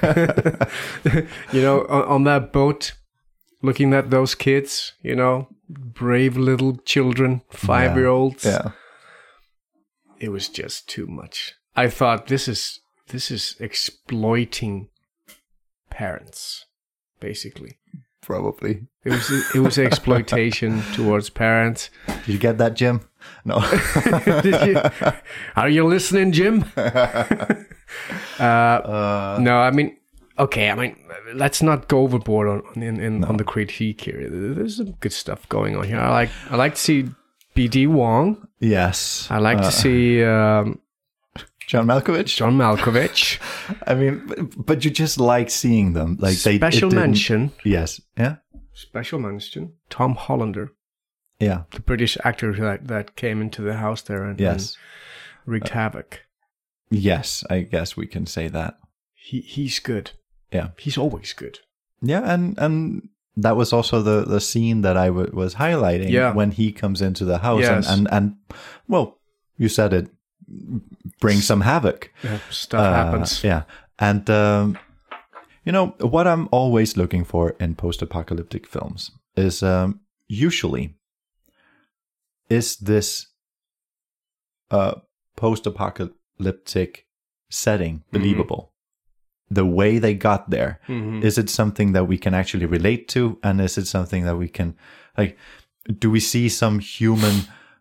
You know, on, on that boat, looking at those kids, you know, brave little children, five-year-olds. Yeah. It was just too much. I thought this is this is exploiting parents, basically. Probably. It was it was exploitation towards parents. Did you get that, Jim? No. Did you? Are you listening, Jim? uh, uh, no, I mean, okay. I mean, let's not go overboard on in, in no. on the critique here. There's some good stuff going on here. I like I like to see B D Wong. Yes. I like uh, to see um, John Malkovich. John Malkovich. I mean, but you just like seeing them. Like they special mention. Yes. Yeah. Special mention. Tom Hollander. Yeah. The British actor that, that came into the house there and, yes. and wreaked uh, havoc. Yes, I guess we can say that. He he's good. Yeah. He's always good. Yeah, and and that was also the, the scene that I w- was highlighting yeah. when he comes into the house yes. and, and, and, well, you said it, bring some havoc. Yeah, stuff uh, happens. Yeah. And, um, you know, what I'm always looking for in post-apocalyptic films is um, usually, is this uh, post-apocalyptic setting believable? Mm-hmm. The way they got there, mm-hmm. is it something that we can actually relate to? And is it something that we can, like, do we see some human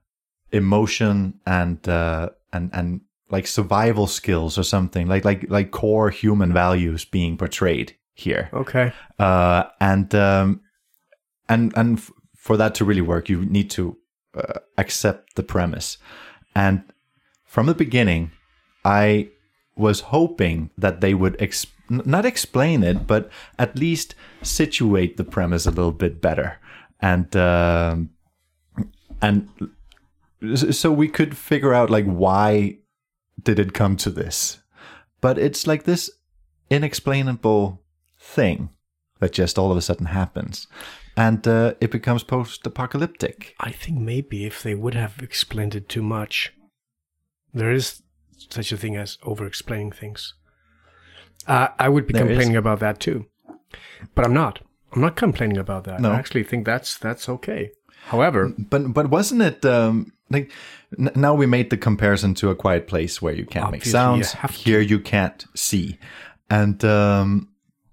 emotion and uh, and and like survival skills or something, like like like core human values being portrayed here. Okay. Uh, and um, and and f- for that to really work, you need to uh, accept the premise. And from the beginning, I was hoping that they would ex- not explain it, but at least situate the premise a little bit better, and um, and so we could figure out like why did it come to this. But it's like this inexplainable thing that just all of a sudden happens, and uh, it becomes post-apocalyptic. I think maybe if they would have explained it too much, there is such a thing as over-explaining things. Uh, I would be There complaining is. about that too, but I'm not. I'm not complaining about that. No. I actually think that's that's okay. However, But but wasn't it um, like n- now we made the comparison to A Quiet Place where you can't Obviously, make sounds. you have to. Here you can't see, and um,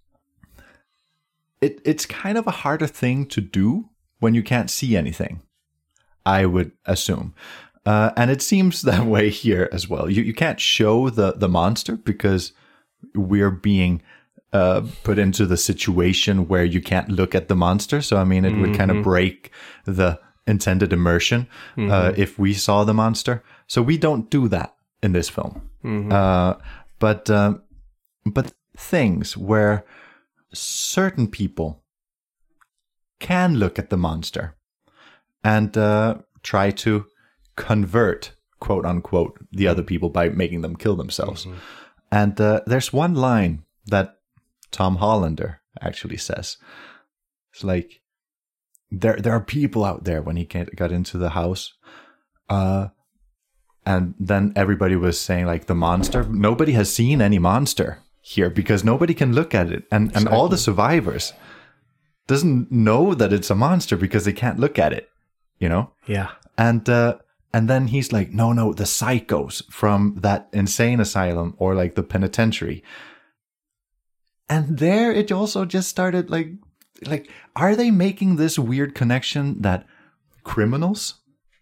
it it's kind of a harder thing to do when you can't see anything, I would assume. Uh, and it seems that way here as well. You you can't show the, the monster because we're being uh, put into the situation where you can't look at the monster. So, I mean, it would kind of break the intended immersion uh, if we saw the monster. So we don't do that in this film. Uh, but um, but things where certain people can look at the monster and uh, try to convert, quote unquote, the other people by making them kill themselves. Mm-hmm. And uh, there's one line that Tom Hollander actually says. It's like, there there are people out there when he got into the house. Uh, and then everybody was saying, like, the monster. Nobody has seen any monster here because nobody can look at it. And, exactly. and all the survivors doesn't know that it's a monster because they can't look at it, you know? Yeah. And uh, and then he's like, no, no, the psychos from that insane asylum or like the penitentiary. And there it also just started like, like, are they making this weird connection that criminals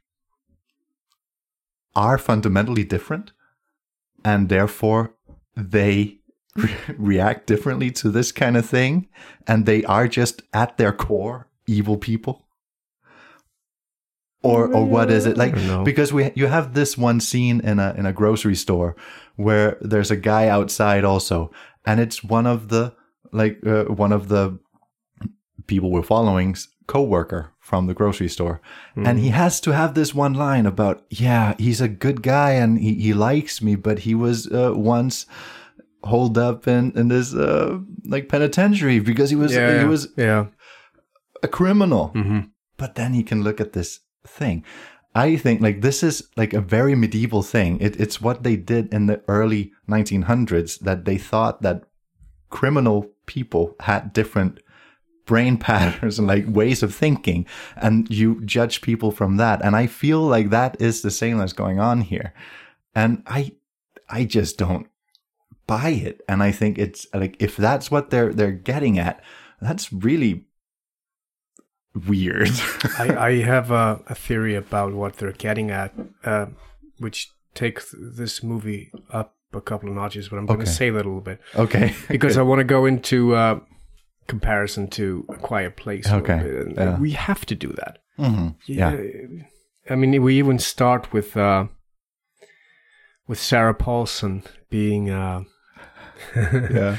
are fundamentally different and therefore they re- react differently to this kind of thing and they are just at their core evil people? Or or what is it like? Because we you have this one scene in a in a grocery store where there's a guy outside also, and it's one of the like uh, one of the people we're following's co-worker from the grocery store, mm. and he has to have this one line about, yeah, he's a good guy and he, he likes me, but he was uh, once holed up in in this uh, like penitentiary because he was yeah, he was yeah. a criminal. Mm-hmm. But then he can look at this thing. I think like this is like a very medieval thing. It, it's what they did in the early nineteen hundreds, that they thought that criminal people had different brain patterns and like ways of thinking, and you judge people from that. And I feel like that is the same that's going on here. And I I just don't buy it. And I think it's like, if that's what they're they're getting at, that's really weird. I, I have a, a theory about what they're getting at, uh, which takes this movie up a couple of notches, but I'm going to Okay. save it a little bit. Okay. Because I want to go into uh, comparison to A Quiet Place. a little Okay. bit, and Yeah. we have to do that. Mm-hmm. Yeah. I mean, we even start with uh, with Sarah Paulson being uh, Yeah.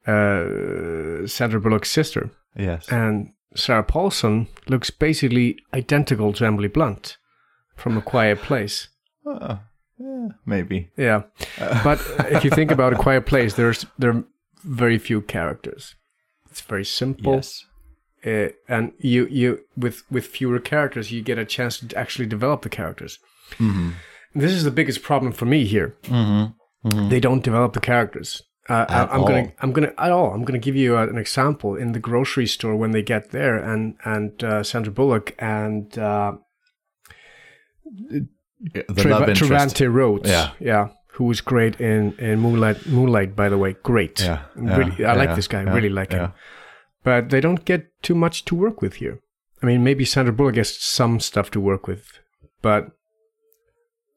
uh, Sandra Bullock's sister. Yes. And Sarah Paulson looks basically identical to Emily Blunt from A Quiet Place. Uh, yeah, maybe. Yeah, but if you think about A Quiet Place, there's there are very few characters. It's very simple, Yes. uh, and you you with with fewer characters, you get a chance to actually develop the characters. Mm-hmm. This is the biggest problem for me here. Mm-hmm. Mm-hmm. They don't develop the characters. Uh, I, At I'm gonna, all. I'm gonna, at all. I'm gonna give you a, an example in the grocery store when they get there, and and uh, Sandra Bullock and uh, Yeah, the Tre- love interest. Trevante Rhodes, Yeah. yeah, who was great in, in Moonlight. Moonlight, by the way, great. Yeah, really, yeah, I like yeah, this guy. yeah, Really like yeah. him. But they don't get too much to work with here. I mean, maybe Sandra Bullock gets some stuff to work with, but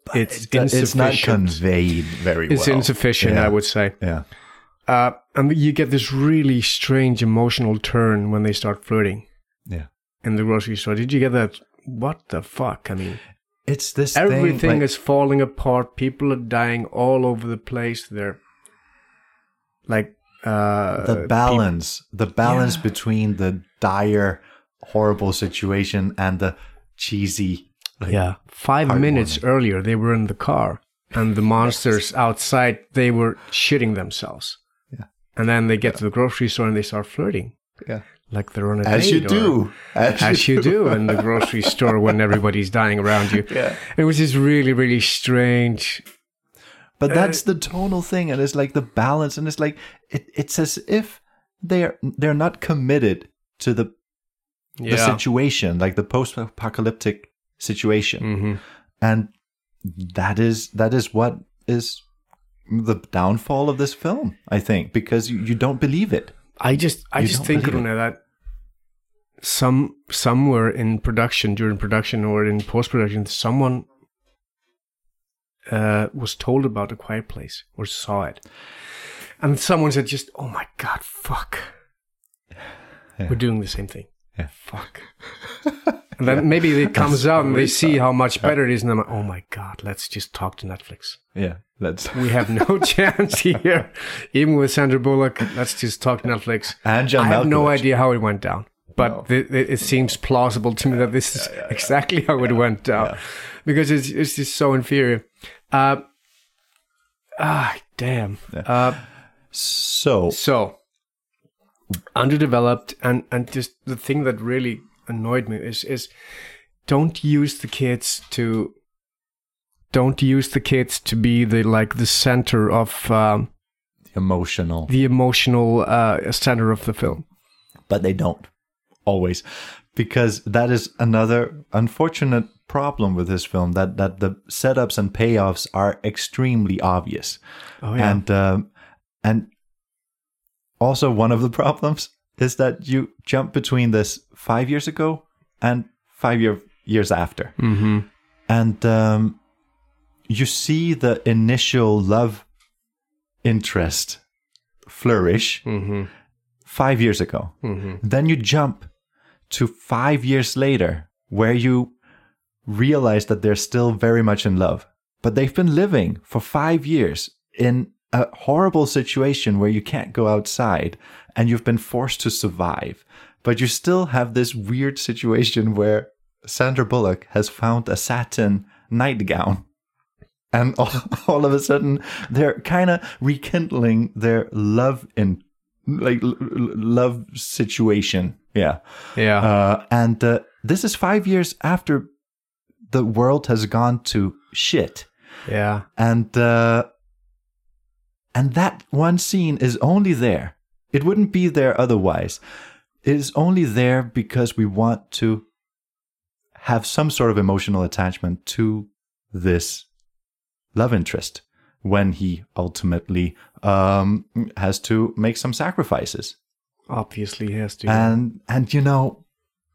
it's it, it's insufficient. not conveyed very well. It's insufficient, Yeah. I would say. Yeah. Uh, and you get this really strange emotional turn when they start flirting Yeah. in the grocery store. Did you get that? What the fuck? I mean, It's this everything thing, like, is falling apart. People are dying all over the place. They're like uh, the balance, the balance Yeah. between the dire, horrible situation and the cheesy. Like, yeah, five heartwarming. minutes earlier they were in the car, and the monsters outside they were shitting themselves. Yeah. And then they get to the grocery store and they start flirting. Yeah. Like they're on a As you date. do. or- As, As you do in the grocery store when everybody's dying around you. Yeah. It was just really, really strange. But that's the tonal thing, and it's like the balance, and it's like it, it's as if they're they're not committed to the the Yeah. situation, like the post-apocalyptic situation, Mm-hmm. and that is that is what is the downfall of this film, I think, because you, you don't believe it. I just, I You just don't think, believe it. Rune, that some somewhere in production, during production or in post production, someone uh, was told about A Quiet Place or saw it, and someone said, "Just oh my god, fuck, Yeah. we're doing the same thing, Yeah. fuck." And then maybe it comes out and they see how much better it is, and they're like, "Oh my god, let's just talk to Netflix. Yeah, let's. We have no chance here, even with Sandra Bullock. Let's just talk to Netflix." And John I have no Malkovich. idea how it went down, but No. th- th- it seems plausible to me that this is exactly how it went down, because it's it's just so inferior. Uh, ah, damn. Uh, So so underdeveloped, and and just the thing that really annoyed me is is don't use the kids to don't use the kids to be the like the center of um, emotional, the emotional uh, center of the film. but they don't always, because that is another unfortunate problem with this film, that that the setups and payoffs are extremely obvious. Oh yeah. And um, and also one of the problems is that you jump between this five years ago and five year, years after. Mm-hmm. And um, you see the initial love interest flourish Mm-hmm. five years ago. Mm-hmm. Then you jump to five years later, where you realize that they're still very much in love. But they've been living for five years in a horrible situation where you can't go outside and you've been forced to survive. But you still have this weird situation where Sandra Bullock has found a satin nightgown. And all, all of a sudden, they're kind of rekindling their love in like l- l- love situation. Yeah. Yeah. Uh, and uh, this is five years after the world has gone to shit. yeah. And uh, and that one scene is only there. It wouldn't be there otherwise. It is only there because we want to have some sort of emotional attachment to this love interest when he ultimately um, has to make some sacrifices. Obviously, he has to. And and you know,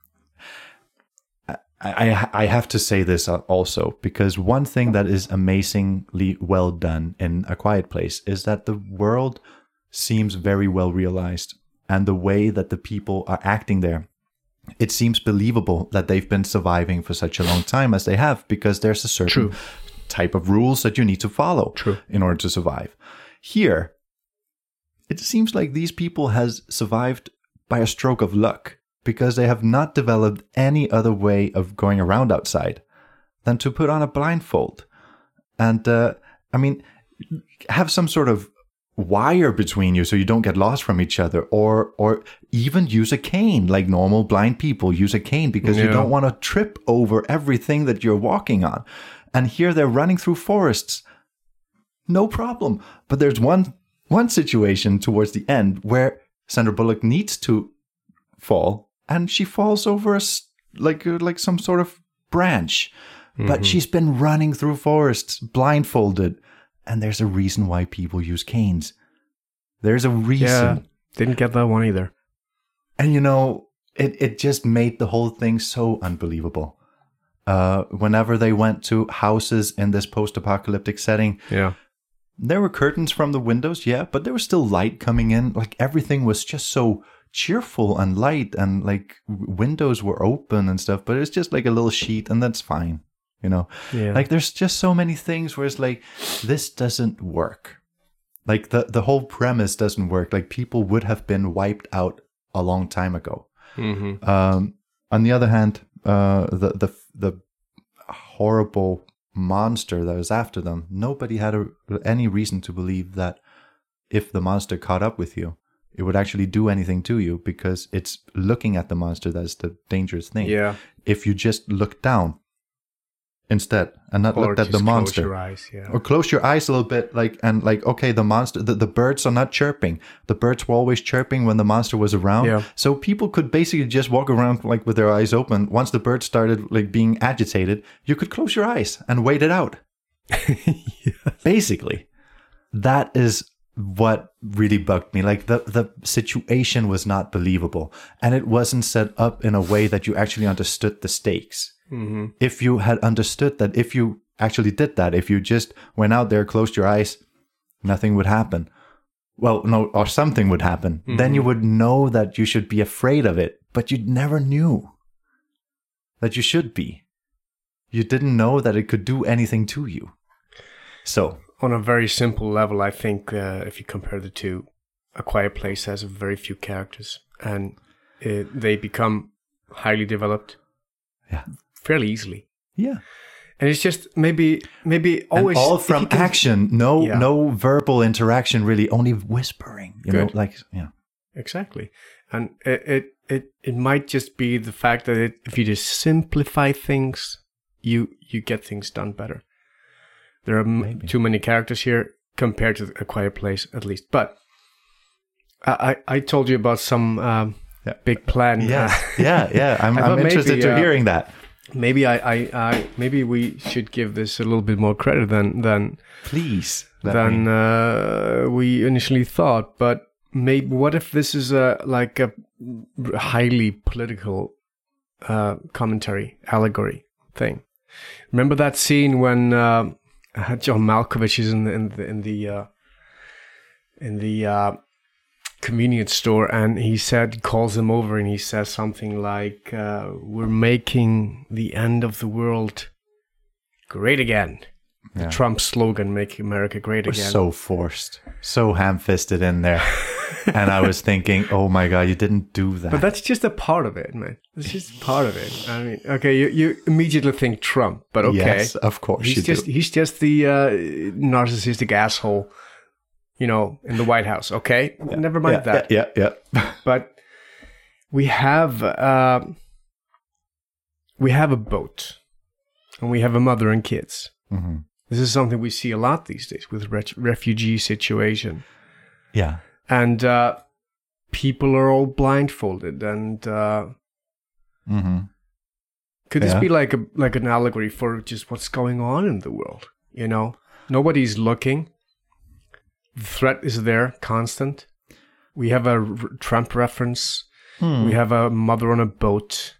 I, I I have to say this also, because one thing that is amazingly well done in A Quiet Place is that the world seems very well realized, and the way that the people are acting there, it seems believable that they've been surviving for such a long time as they have, because there's a certain True. type of rules that you need to follow True. in order to survive. Here, it seems like these people has survived by a stroke of luck, because they have not developed any other way of going around outside than to put on a blindfold. And, uh, I mean, have some sort of wire between you so you don't get lost from each other, or or even use a cane like normal blind people use a cane, because you Yeah. don't want to trip over everything that you're walking on. And here they're running through forests. No problem. But there's one one situation towards the end where Sandra Bullock needs to fall, and she falls over a s- like uh, like some sort of branch. But she's been running through forests blindfolded, and there's a reason why people use canes. There's a reason. yeah. Didn't get that one either. And you know, it, it just made the whole thing so unbelievable. Uh, whenever they went to houses in this post-apocalyptic setting, Yeah. there were curtains from the windows, yeah, but there was still light coming in. Like everything was just so cheerful and light, and like w- windows were open and stuff, but it's just like a little sheet, and that's fine, you know. Yeah. Like there's just so many things where it's like, this doesn't work. Like the the whole premise doesn't work. Like people would have been wiped out a long time ago. Mm-hmm. Um, on the other hand, uh, the the the horrible monster that was after them, nobody had a, any reason to believe that if the monster caught up with you, it would actually do anything to you, because it's looking at the monster that's the dangerous thing. Yeah. If you just look down instead and not Or looked at just the monster, close your eyes, yeah. or close your eyes a little bit, like, and like, okay, the monster, the, the birds are not chirping. The birds were always chirping when the monster was around. Yeah. So people could basically just walk around like with their eyes open. Once the birds started like being agitated, you could close your eyes and wait it out. Yes. Basically, that is what really bugged me. Like the, the situation was not believable, and it wasn't set up in a way that you actually understood the stakes. Mm-hmm. If you had understood that, if you actually did that, if you just went out there, closed your eyes, nothing would happen. Well, no, or something would happen. Mm-hmm. Then you would know that you should be afraid of it, but you never knew that you should be. You didn't know that it could do anything to you. So, on a very simple level, I think uh, if you compare the two, A Quiet Place has very few characters, and it, they become highly developed yeah, fairly easily. yeah. And it's just maybe maybe always and all from if you can- action, no Yeah. no verbal interaction, really, only whispering. You Good. know, like yeah, Exactly, and it, it it it might just be the fact that it, if you just simplify things, you you get things done better. There are m- Maybe. too many characters here compared to A Quiet Place, at least. But I I, I told you about some um, Yeah. big plan. yes, Uh, yeah, yeah. I'm, I I'm thought interested maybe, to uh, hearing that. maybe I, I, I maybe we should give this a little bit more credit than than Please, let than me- uh, we initially thought. But maybe what if this is a like a highly political uh, commentary, allegory thing? Remember that scene when uh, John Malkovich is in the in the in the, uh, in the uh, convenience store, and he said, calls him over, and he says something like, uh, "We're making the end of the world great again." The Yeah. Trump slogan, "Make America Great It was Again." so forced, so ham-fisted in there, and I was thinking, oh my god, you didn't do that. But that's just a part of it, man. It's just part of it. I mean, okay, you, you immediately think Trump, but okay. Yes, of course He's you just do. he's just the uh, narcissistic asshole, you know, in the White House. Okay, never mind yeah, that. Yeah, yeah, yeah. But we have uh, we have a boat, and we have a mother and kids. Mhm. This is something we see a lot these days with re- refugee situation. Yeah. And uh, people are all blindfolded, and uh, Mm-hmm. could this Yeah. be like a like an allegory for just what's going on in the world? You know, nobody's looking. The threat is there, constant. We have a r- Trump reference. Hmm. We have a mother on a boat.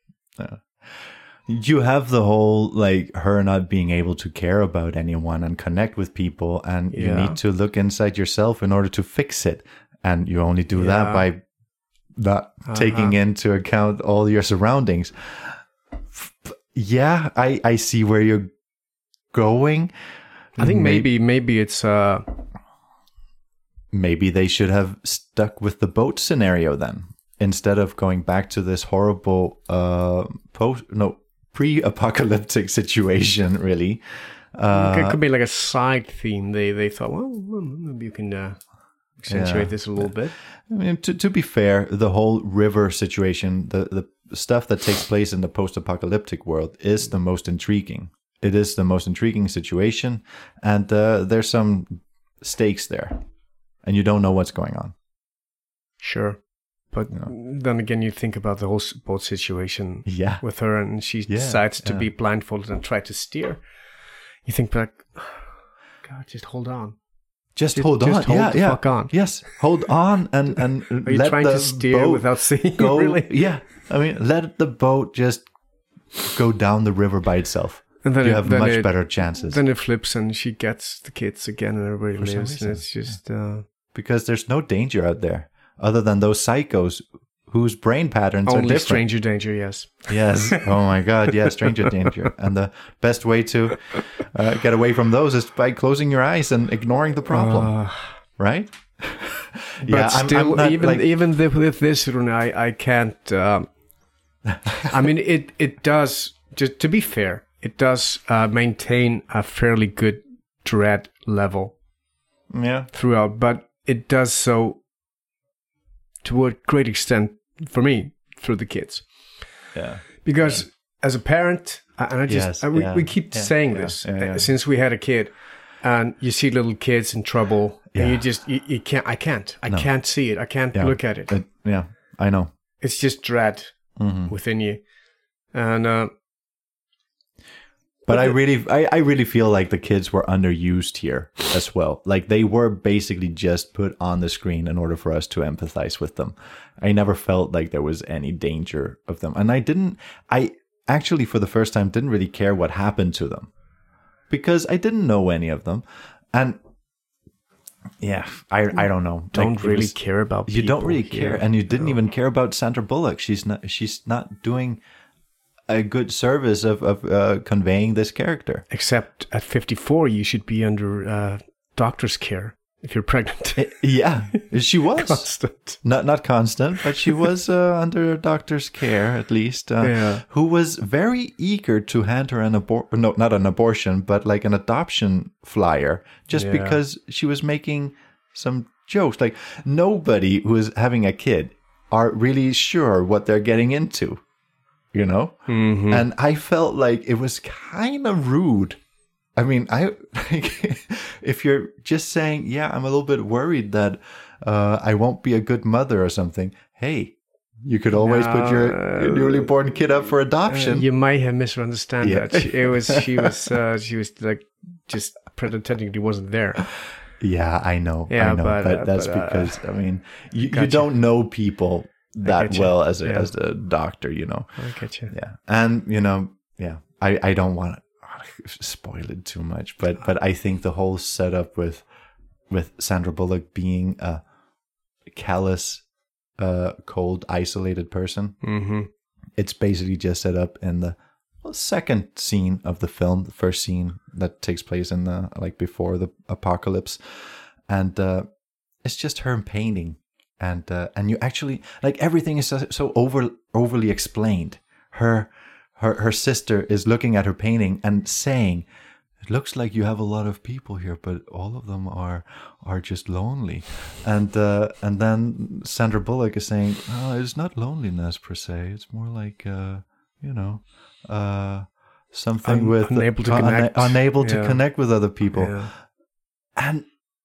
You have the whole, like, her not being able to care about anyone and connect with people, and you Yeah. need to look inside yourself in order to fix it. And you only do Yeah. that by not taking Uh-huh. into account all your surroundings. F- Yeah, I, I see where you're going. I think May- maybe maybe it's uh Maybe they should have stuck with the boat scenario then, instead of going back to this horrible uh post no pre-apocalyptic situation. Really, uh, it could be like a side theme. They they thought, well, well, maybe you can uh, accentuate Yeah. this a little bit. I mean, to to be fair, the whole river situation, the the stuff that takes place in the post-apocalyptic world, is the most intriguing. It is the most intriguing situation, and uh, there's some stakes there, and you don't know what's going on. Sure. But then again, you think about the whole s- boat situation Yeah. with her, and she Yeah, decides to yeah. be blindfolded and try to steer. You think back, God, just hold on. Just, Just- hold on. just hold yeah, the yeah. fuck on. Yes, hold on and and Are you let trying the to steer boat without seeing? go. Really? Yeah, I mean, let the boat just go down the river by itself. And then you it- have then much it- better chances. Then it flips and she gets the kids again and everybody For some lives. And reason, it's just... Uh, because there's no danger out there other than those psychos whose brain patterns are only different. stranger danger, yes. Yes. Oh my God. Yeah, stranger danger. And the best way to uh, get away from those is by closing your eyes and ignoring the problem. Uh, right? But yeah, I'm- still, I'm not, even like- even the, with this, Rune, I, I can't... Um, I mean, it, it does, just to be fair, it does uh, maintain a fairly good dread level yeah. throughout, but it does so to a great extent for me through the kids. Yeah. Because yeah. as a parent, and I just Yes, I, we, yeah, we keep yeah, saying yeah, this yeah, yeah. uh, since we had a kid, and you see little kids in trouble, Yeah. and you just you, you can't. I can't. I No. can't see it. I can't Yeah. look at it. It- yeah, I know. It's just dread Mhm. within you, and uh, But I really, I, I really feel like the kids were underused here as well. Like they were basically just put on the screen in order for us to empathize with them. I never felt like there was any danger of them. And I didn't, I actually for the first time didn't really care what happened to them because I didn't know any of them. And yeah, I, I don't know. don't Like, it really was- care about. You don't people really here. care. And you didn't No. even care about Sandra Bullock. She's not, she's not doing a good service of, of uh, conveying this character. Except at fifty-four, you should be under uh, doctor's care if you're pregnant. Yeah, she was Constant. not not constant, but she was uh, under a doctor's care at least. Uh, Yeah. Who was very eager to hand her an abor no, not an abortion, but like an adoption flyer, just Yeah. because she was making some jokes. Like nobody who is having a kid are really sure what they're getting into, you know. Mm-hmm. And I felt like it was kind of rude. I mean, I like, if you're just saying, yeah, I'm a little bit worried that uh, I won't be a good mother or something. Hey, you could always put your, your newly born kid up for adoption. Uh, you might have misunderstood Yeah. that. She, it was she was uh, she was like just pretending he wasn't there. Yeah, I know. Yeah, I know. but, But, uh, that's but, uh, because, I mean, you, you gotcha. don't know people that getcha. well as a, Yeah. as a doctor, you know. I get you. Yeah. And, you know, yeah, I, I don't want to spoil it too much, but, but I think the whole setup with, with Sandra Bullock being a callous, uh, cold, isolated person, Mm-hmm. it's basically just set up in the well, second scene of the film, the first scene that takes place in the, like before the apocalypse. And, uh, it's just her painting. And, uh, and you actually, like everything is so, so over, overly explained. Her, her, her sister is looking at her painting and saying, it looks like you have a lot of people here, but all of them are, are just lonely. And, uh, and then Sandra Bullock is saying, oh, it's not loneliness per se. It's more like, uh, you know, uh, something Un- with unable to uh, una- connect. unable to Yeah. connect with other people. Yeah. And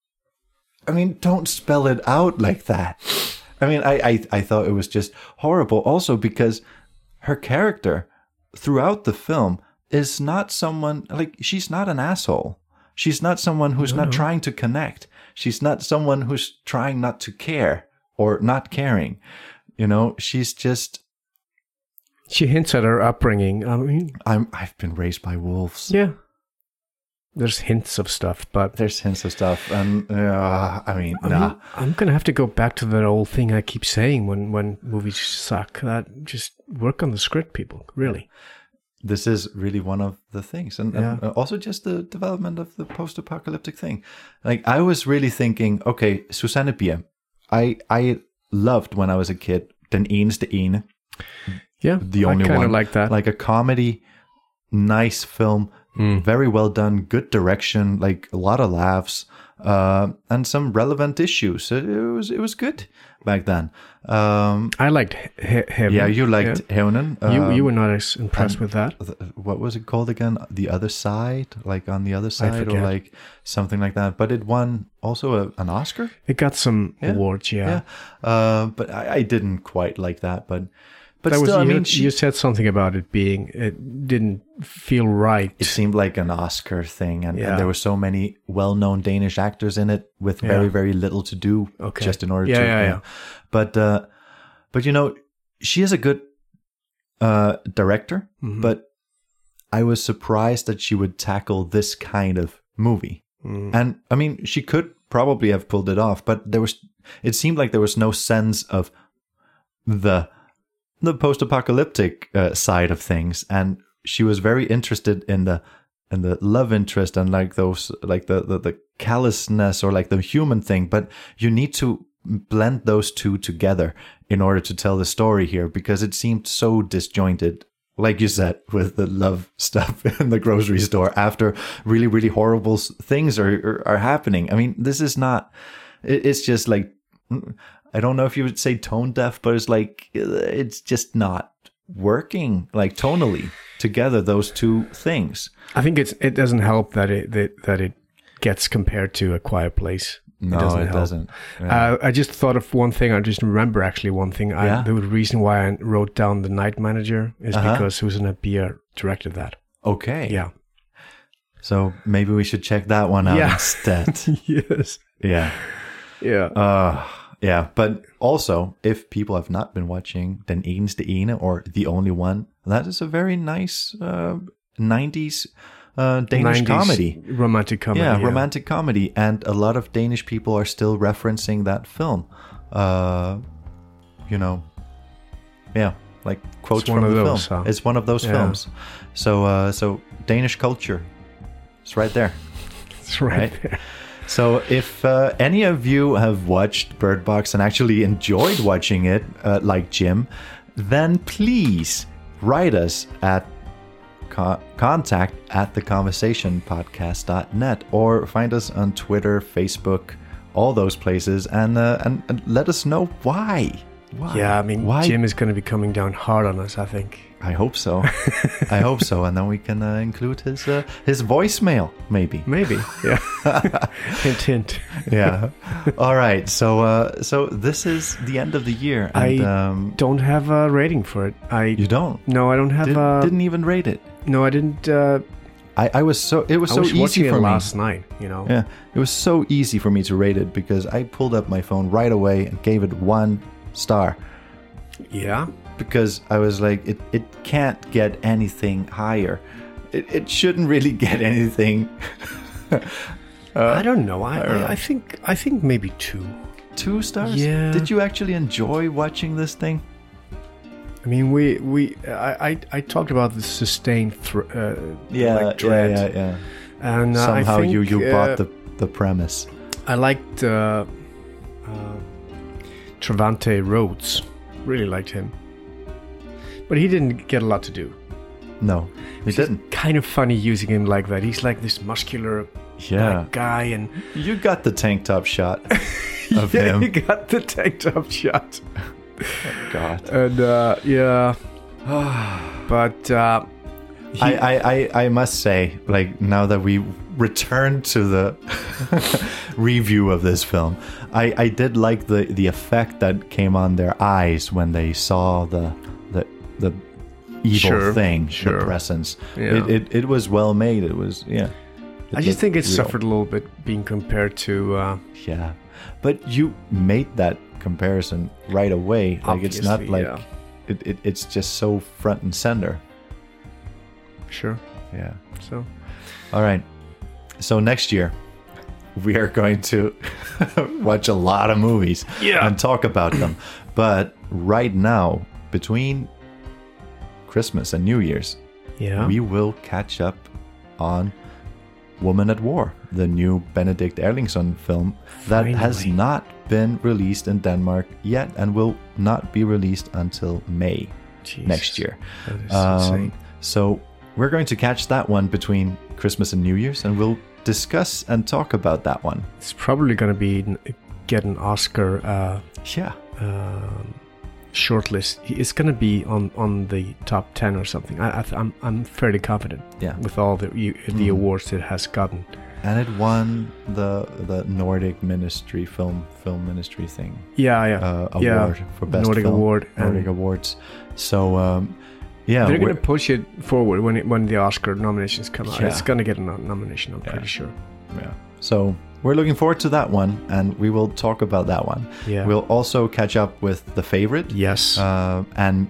I mean, don't spell it out like that. I mean, I, I, I thought it was just horrible also because her character throughout the film is not someone, like, she's not an asshole. She's not someone who's No, not no. trying to connect. She's not someone who's trying not to care or not caring. You know, she's just, She hints at her upbringing. I mean, I'm, I've been raised by wolves. yeah. There's hints of stuff, but There's hints of stuff. And, uh, I mean, I nah. mean, I'm gonna have to go back to that old thing I keep saying when when movies suck. That just work on the script, people. Really. This is really one of the things. And, and Yeah. also just the development of the post-apocalyptic thing. Like, I was really thinking, okay, Susanne Bier, I I loved when I was a kid, Den eneste ene, Yeah. the only I kind one. of like that. Like a comedy, nice film, Mm. very well done, good direction, like a lot of laughs, uh, and some relevant issues. It, it was it was good back then. Um, I liked he- Heaven. yeah, you liked Heunen. Yeah. You you Um, were not as impressed and- with that. th- what was it called again? The Other Side, like on the other side, or forget. like something like that. But it won also a, an Oscar. It got some Yeah. awards. Yeah. Yeah, uh, but I, I didn't quite like that. But but That still, was, I you, mean, she, you said something about it being it didn't feel right. it seemed like an Oscar thing, and, Yeah. and there were so many well-known Danish actors in it with very Yeah. very little to do, Okay. just in order Yeah, to. yeah, you yeah. know. But uh, but you know, she is a good uh, director, Mhm. but I was surprised that she would tackle this kind of movie. Mm. And I mean, she could probably have pulled it off, but there was. It seemed like there was no sense of the the post-apocalyptic uh, side of things, and she was very interested in the in the love interest and like those like the the, the callousness or like the human thing. But you need to blend those two together in order to tell the story here, because it seemed so disjointed, like you said, with the love stuff in the grocery store after really really horrible s- things are are, are happening. I mean, this is not. It, it's just like, I don't know if you would say tone deaf, but it's like it's just not working like tonally together, those two things. I think it's it doesn't help that it that, that it gets compared to A Quiet Place. No, it doesn't. it help. doesn't. Yeah. Uh, I just thought of one thing. I just remember actually one thing. I, Yeah? the reason why I wrote down The Night Manager is Uh-huh. because Susan Bier directed that. Okay. Yeah. So maybe we should check that one out Yeah. instead. Yes. Yeah. Yeah. Uh, yeah. But also, if people have not been watching Den Eneste Ene or The Only One, that is a very nice uh, nineties uh, Danish nineties comedy. Romantic comedy. Yeah, romantic comedy. And a lot of Danish people are still referencing that film. Uh, you know, yeah, like quotes It's one from of the those, film. huh? It's one of those Yeah. films. So, uh, so Danish culture, it's right there. It's right, Right? there. So if uh, any of you have watched Bird Box and actually enjoyed watching it, uh, like Jim, then please write us at co- contact at the conversation podcast dot net or find us on Twitter, Facebook, all those places, and, uh, and, and let us know why. Why? Yeah, I mean, why? Jim is going to be coming down hard on us, I think. I hope so. I hope so, and then we can uh, include his uh, his voicemail, maybe. Maybe, yeah. Hint, hint. Yeah. All right. So uh, so this is the end of the year, and I um, don't have a rating for it. I you don't. No, I don't have Did, a. didn't even rate it. No, I didn't. Uh, I, I was so it was I so was easy watching for it me. last night. You know. Yeah, it was so easy for me to rate it because I pulled up my phone right away and gave it one star. Yeah. Because I was like, it, it can't get anything higher. It, it shouldn't really get anything. uh, I don't know. I, I don't know. I I think I think maybe two. Two stars? Yeah. Did you actually enjoy watching this thing? I mean, we we I I, I talked about the sustained thr- uh, Yeah, like yeah, dread. yeah, yeah. And uh, Somehow I think, you, you uh, bought the, the premise. I liked uh, uh, Trevante Rhodes. Really liked him, but he didn't get a lot to do. No, he It's didn't. Kind of funny using him like that. He's like this muscular Yeah. black guy, and You got the tank top shot of yeah, him. he got the tank top shot. God. And uh, yeah, but uh, he- I, I, I, I must say, like, now that we return to the review of this film, I, I did like the, the effect that came on their eyes when they saw the the, the evil Sure, thing, sure. the presence. Yeah. It, it it was well made. It was, yeah. It I just looked think it real. suffered a little bit being compared to. Uh, Yeah. But you made that comparison right away. Like, it's not Obviously, like, yeah. it, it, it's just so front and center. Sure. Yeah. So. All right. So next year, we are going to watch a lot of movies Yeah. and talk about them. But right now, between Christmas and New Year's, Yeah. we will catch up on Woman at War, the new Benedict Erlingsson film that has Finally. not been released in Denmark yet and will not be released until May Jesus, next year. That is Um, insane. so we're going to catch that one between Christmas and New Year's, and we'll discuss and talk about that one. It's probably going to be get an Oscar uh, Yeah. um, shortlist. It's going to be on, on the top ten or something. I, I th- I'm I'm fairly confident. Yeah. With all the you, the Mm. awards it has gotten. And it won the the Nordic Ministry film film ministry thing. Yeah, yeah, Uh, award yeah. for best Nordic film. award. Nordic and awards. So um, yeah, they're going we're- to push it forward when it, when the Oscar nominations come out. Yeah. It's going to get a no- nomination. I'm Yeah. pretty sure. Yeah. So we're looking forward to that one, and we will talk about that one. Yeah. We'll also catch up with The Favorite. Yes. Uh, and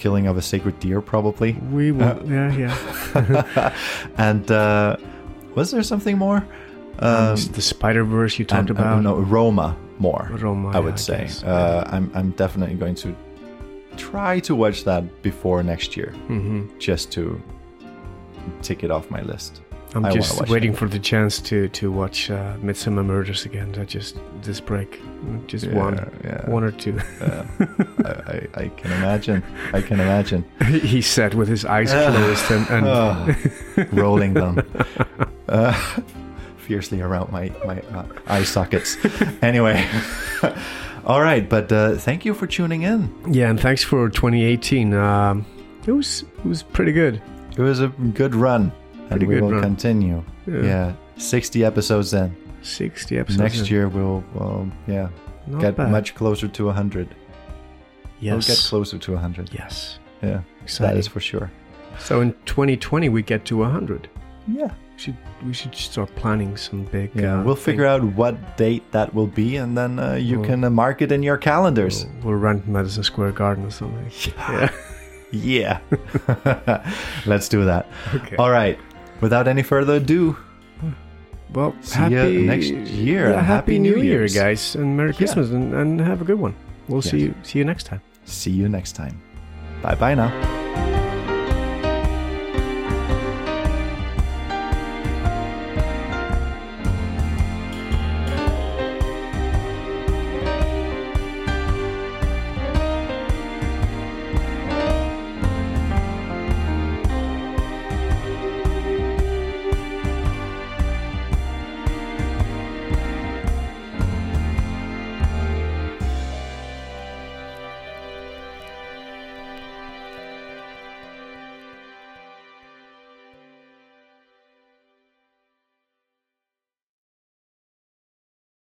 killing of a sacred deer, probably. We will. Uh, yeah, yeah. And uh, was there something more? Um, the Spider-Verse you talked and, about. Uh, no, Roma more. Roma, I would yeah, say. I guess, uh, yeah. I'm I'm definitely going to try to watch that before next year, mm-hmm. just to tick it off my list. I'm I just waiting it. for the chance to to watch uh, Midsommar Murders again. I just this break, just yeah, one, yeah. one or two. Yeah. I, I, I can imagine. I can imagine. He sat with his eyes closed and, and oh, rolling them uh, fiercely around my my uh, eye sockets. Anyway, all right. But uh, thank you for tuning in. Yeah, and thanks for twenty eighteen. Um, it was it was pretty good. It was a good run. And we will run. continue. Yeah. yeah, sixty episodes in. Sixty episodes. Next in. year we'll, um, yeah, Not get bad. much closer to a hundred. Yes, we'll get closer to a hundred. Yes, yeah, exciting. That is for sure. So in twenty twenty we get to a hundred. Yeah, we should we should start planning some big. Yeah, uh, we'll thing. figure out what date that will be, and then uh, you we'll, can uh, mark it in your calendars. We'll, we'll rent Madison Square Garden or something. Yeah, yeah. Let's do that. Okay. All right. Without any further ado, well, see happy you next year. Yeah, happy, happy New Year, Year's. guys, and Merry Christmas, yeah. and, and have a good one. We'll yes. see you see you next time. See you next time. Bye bye now.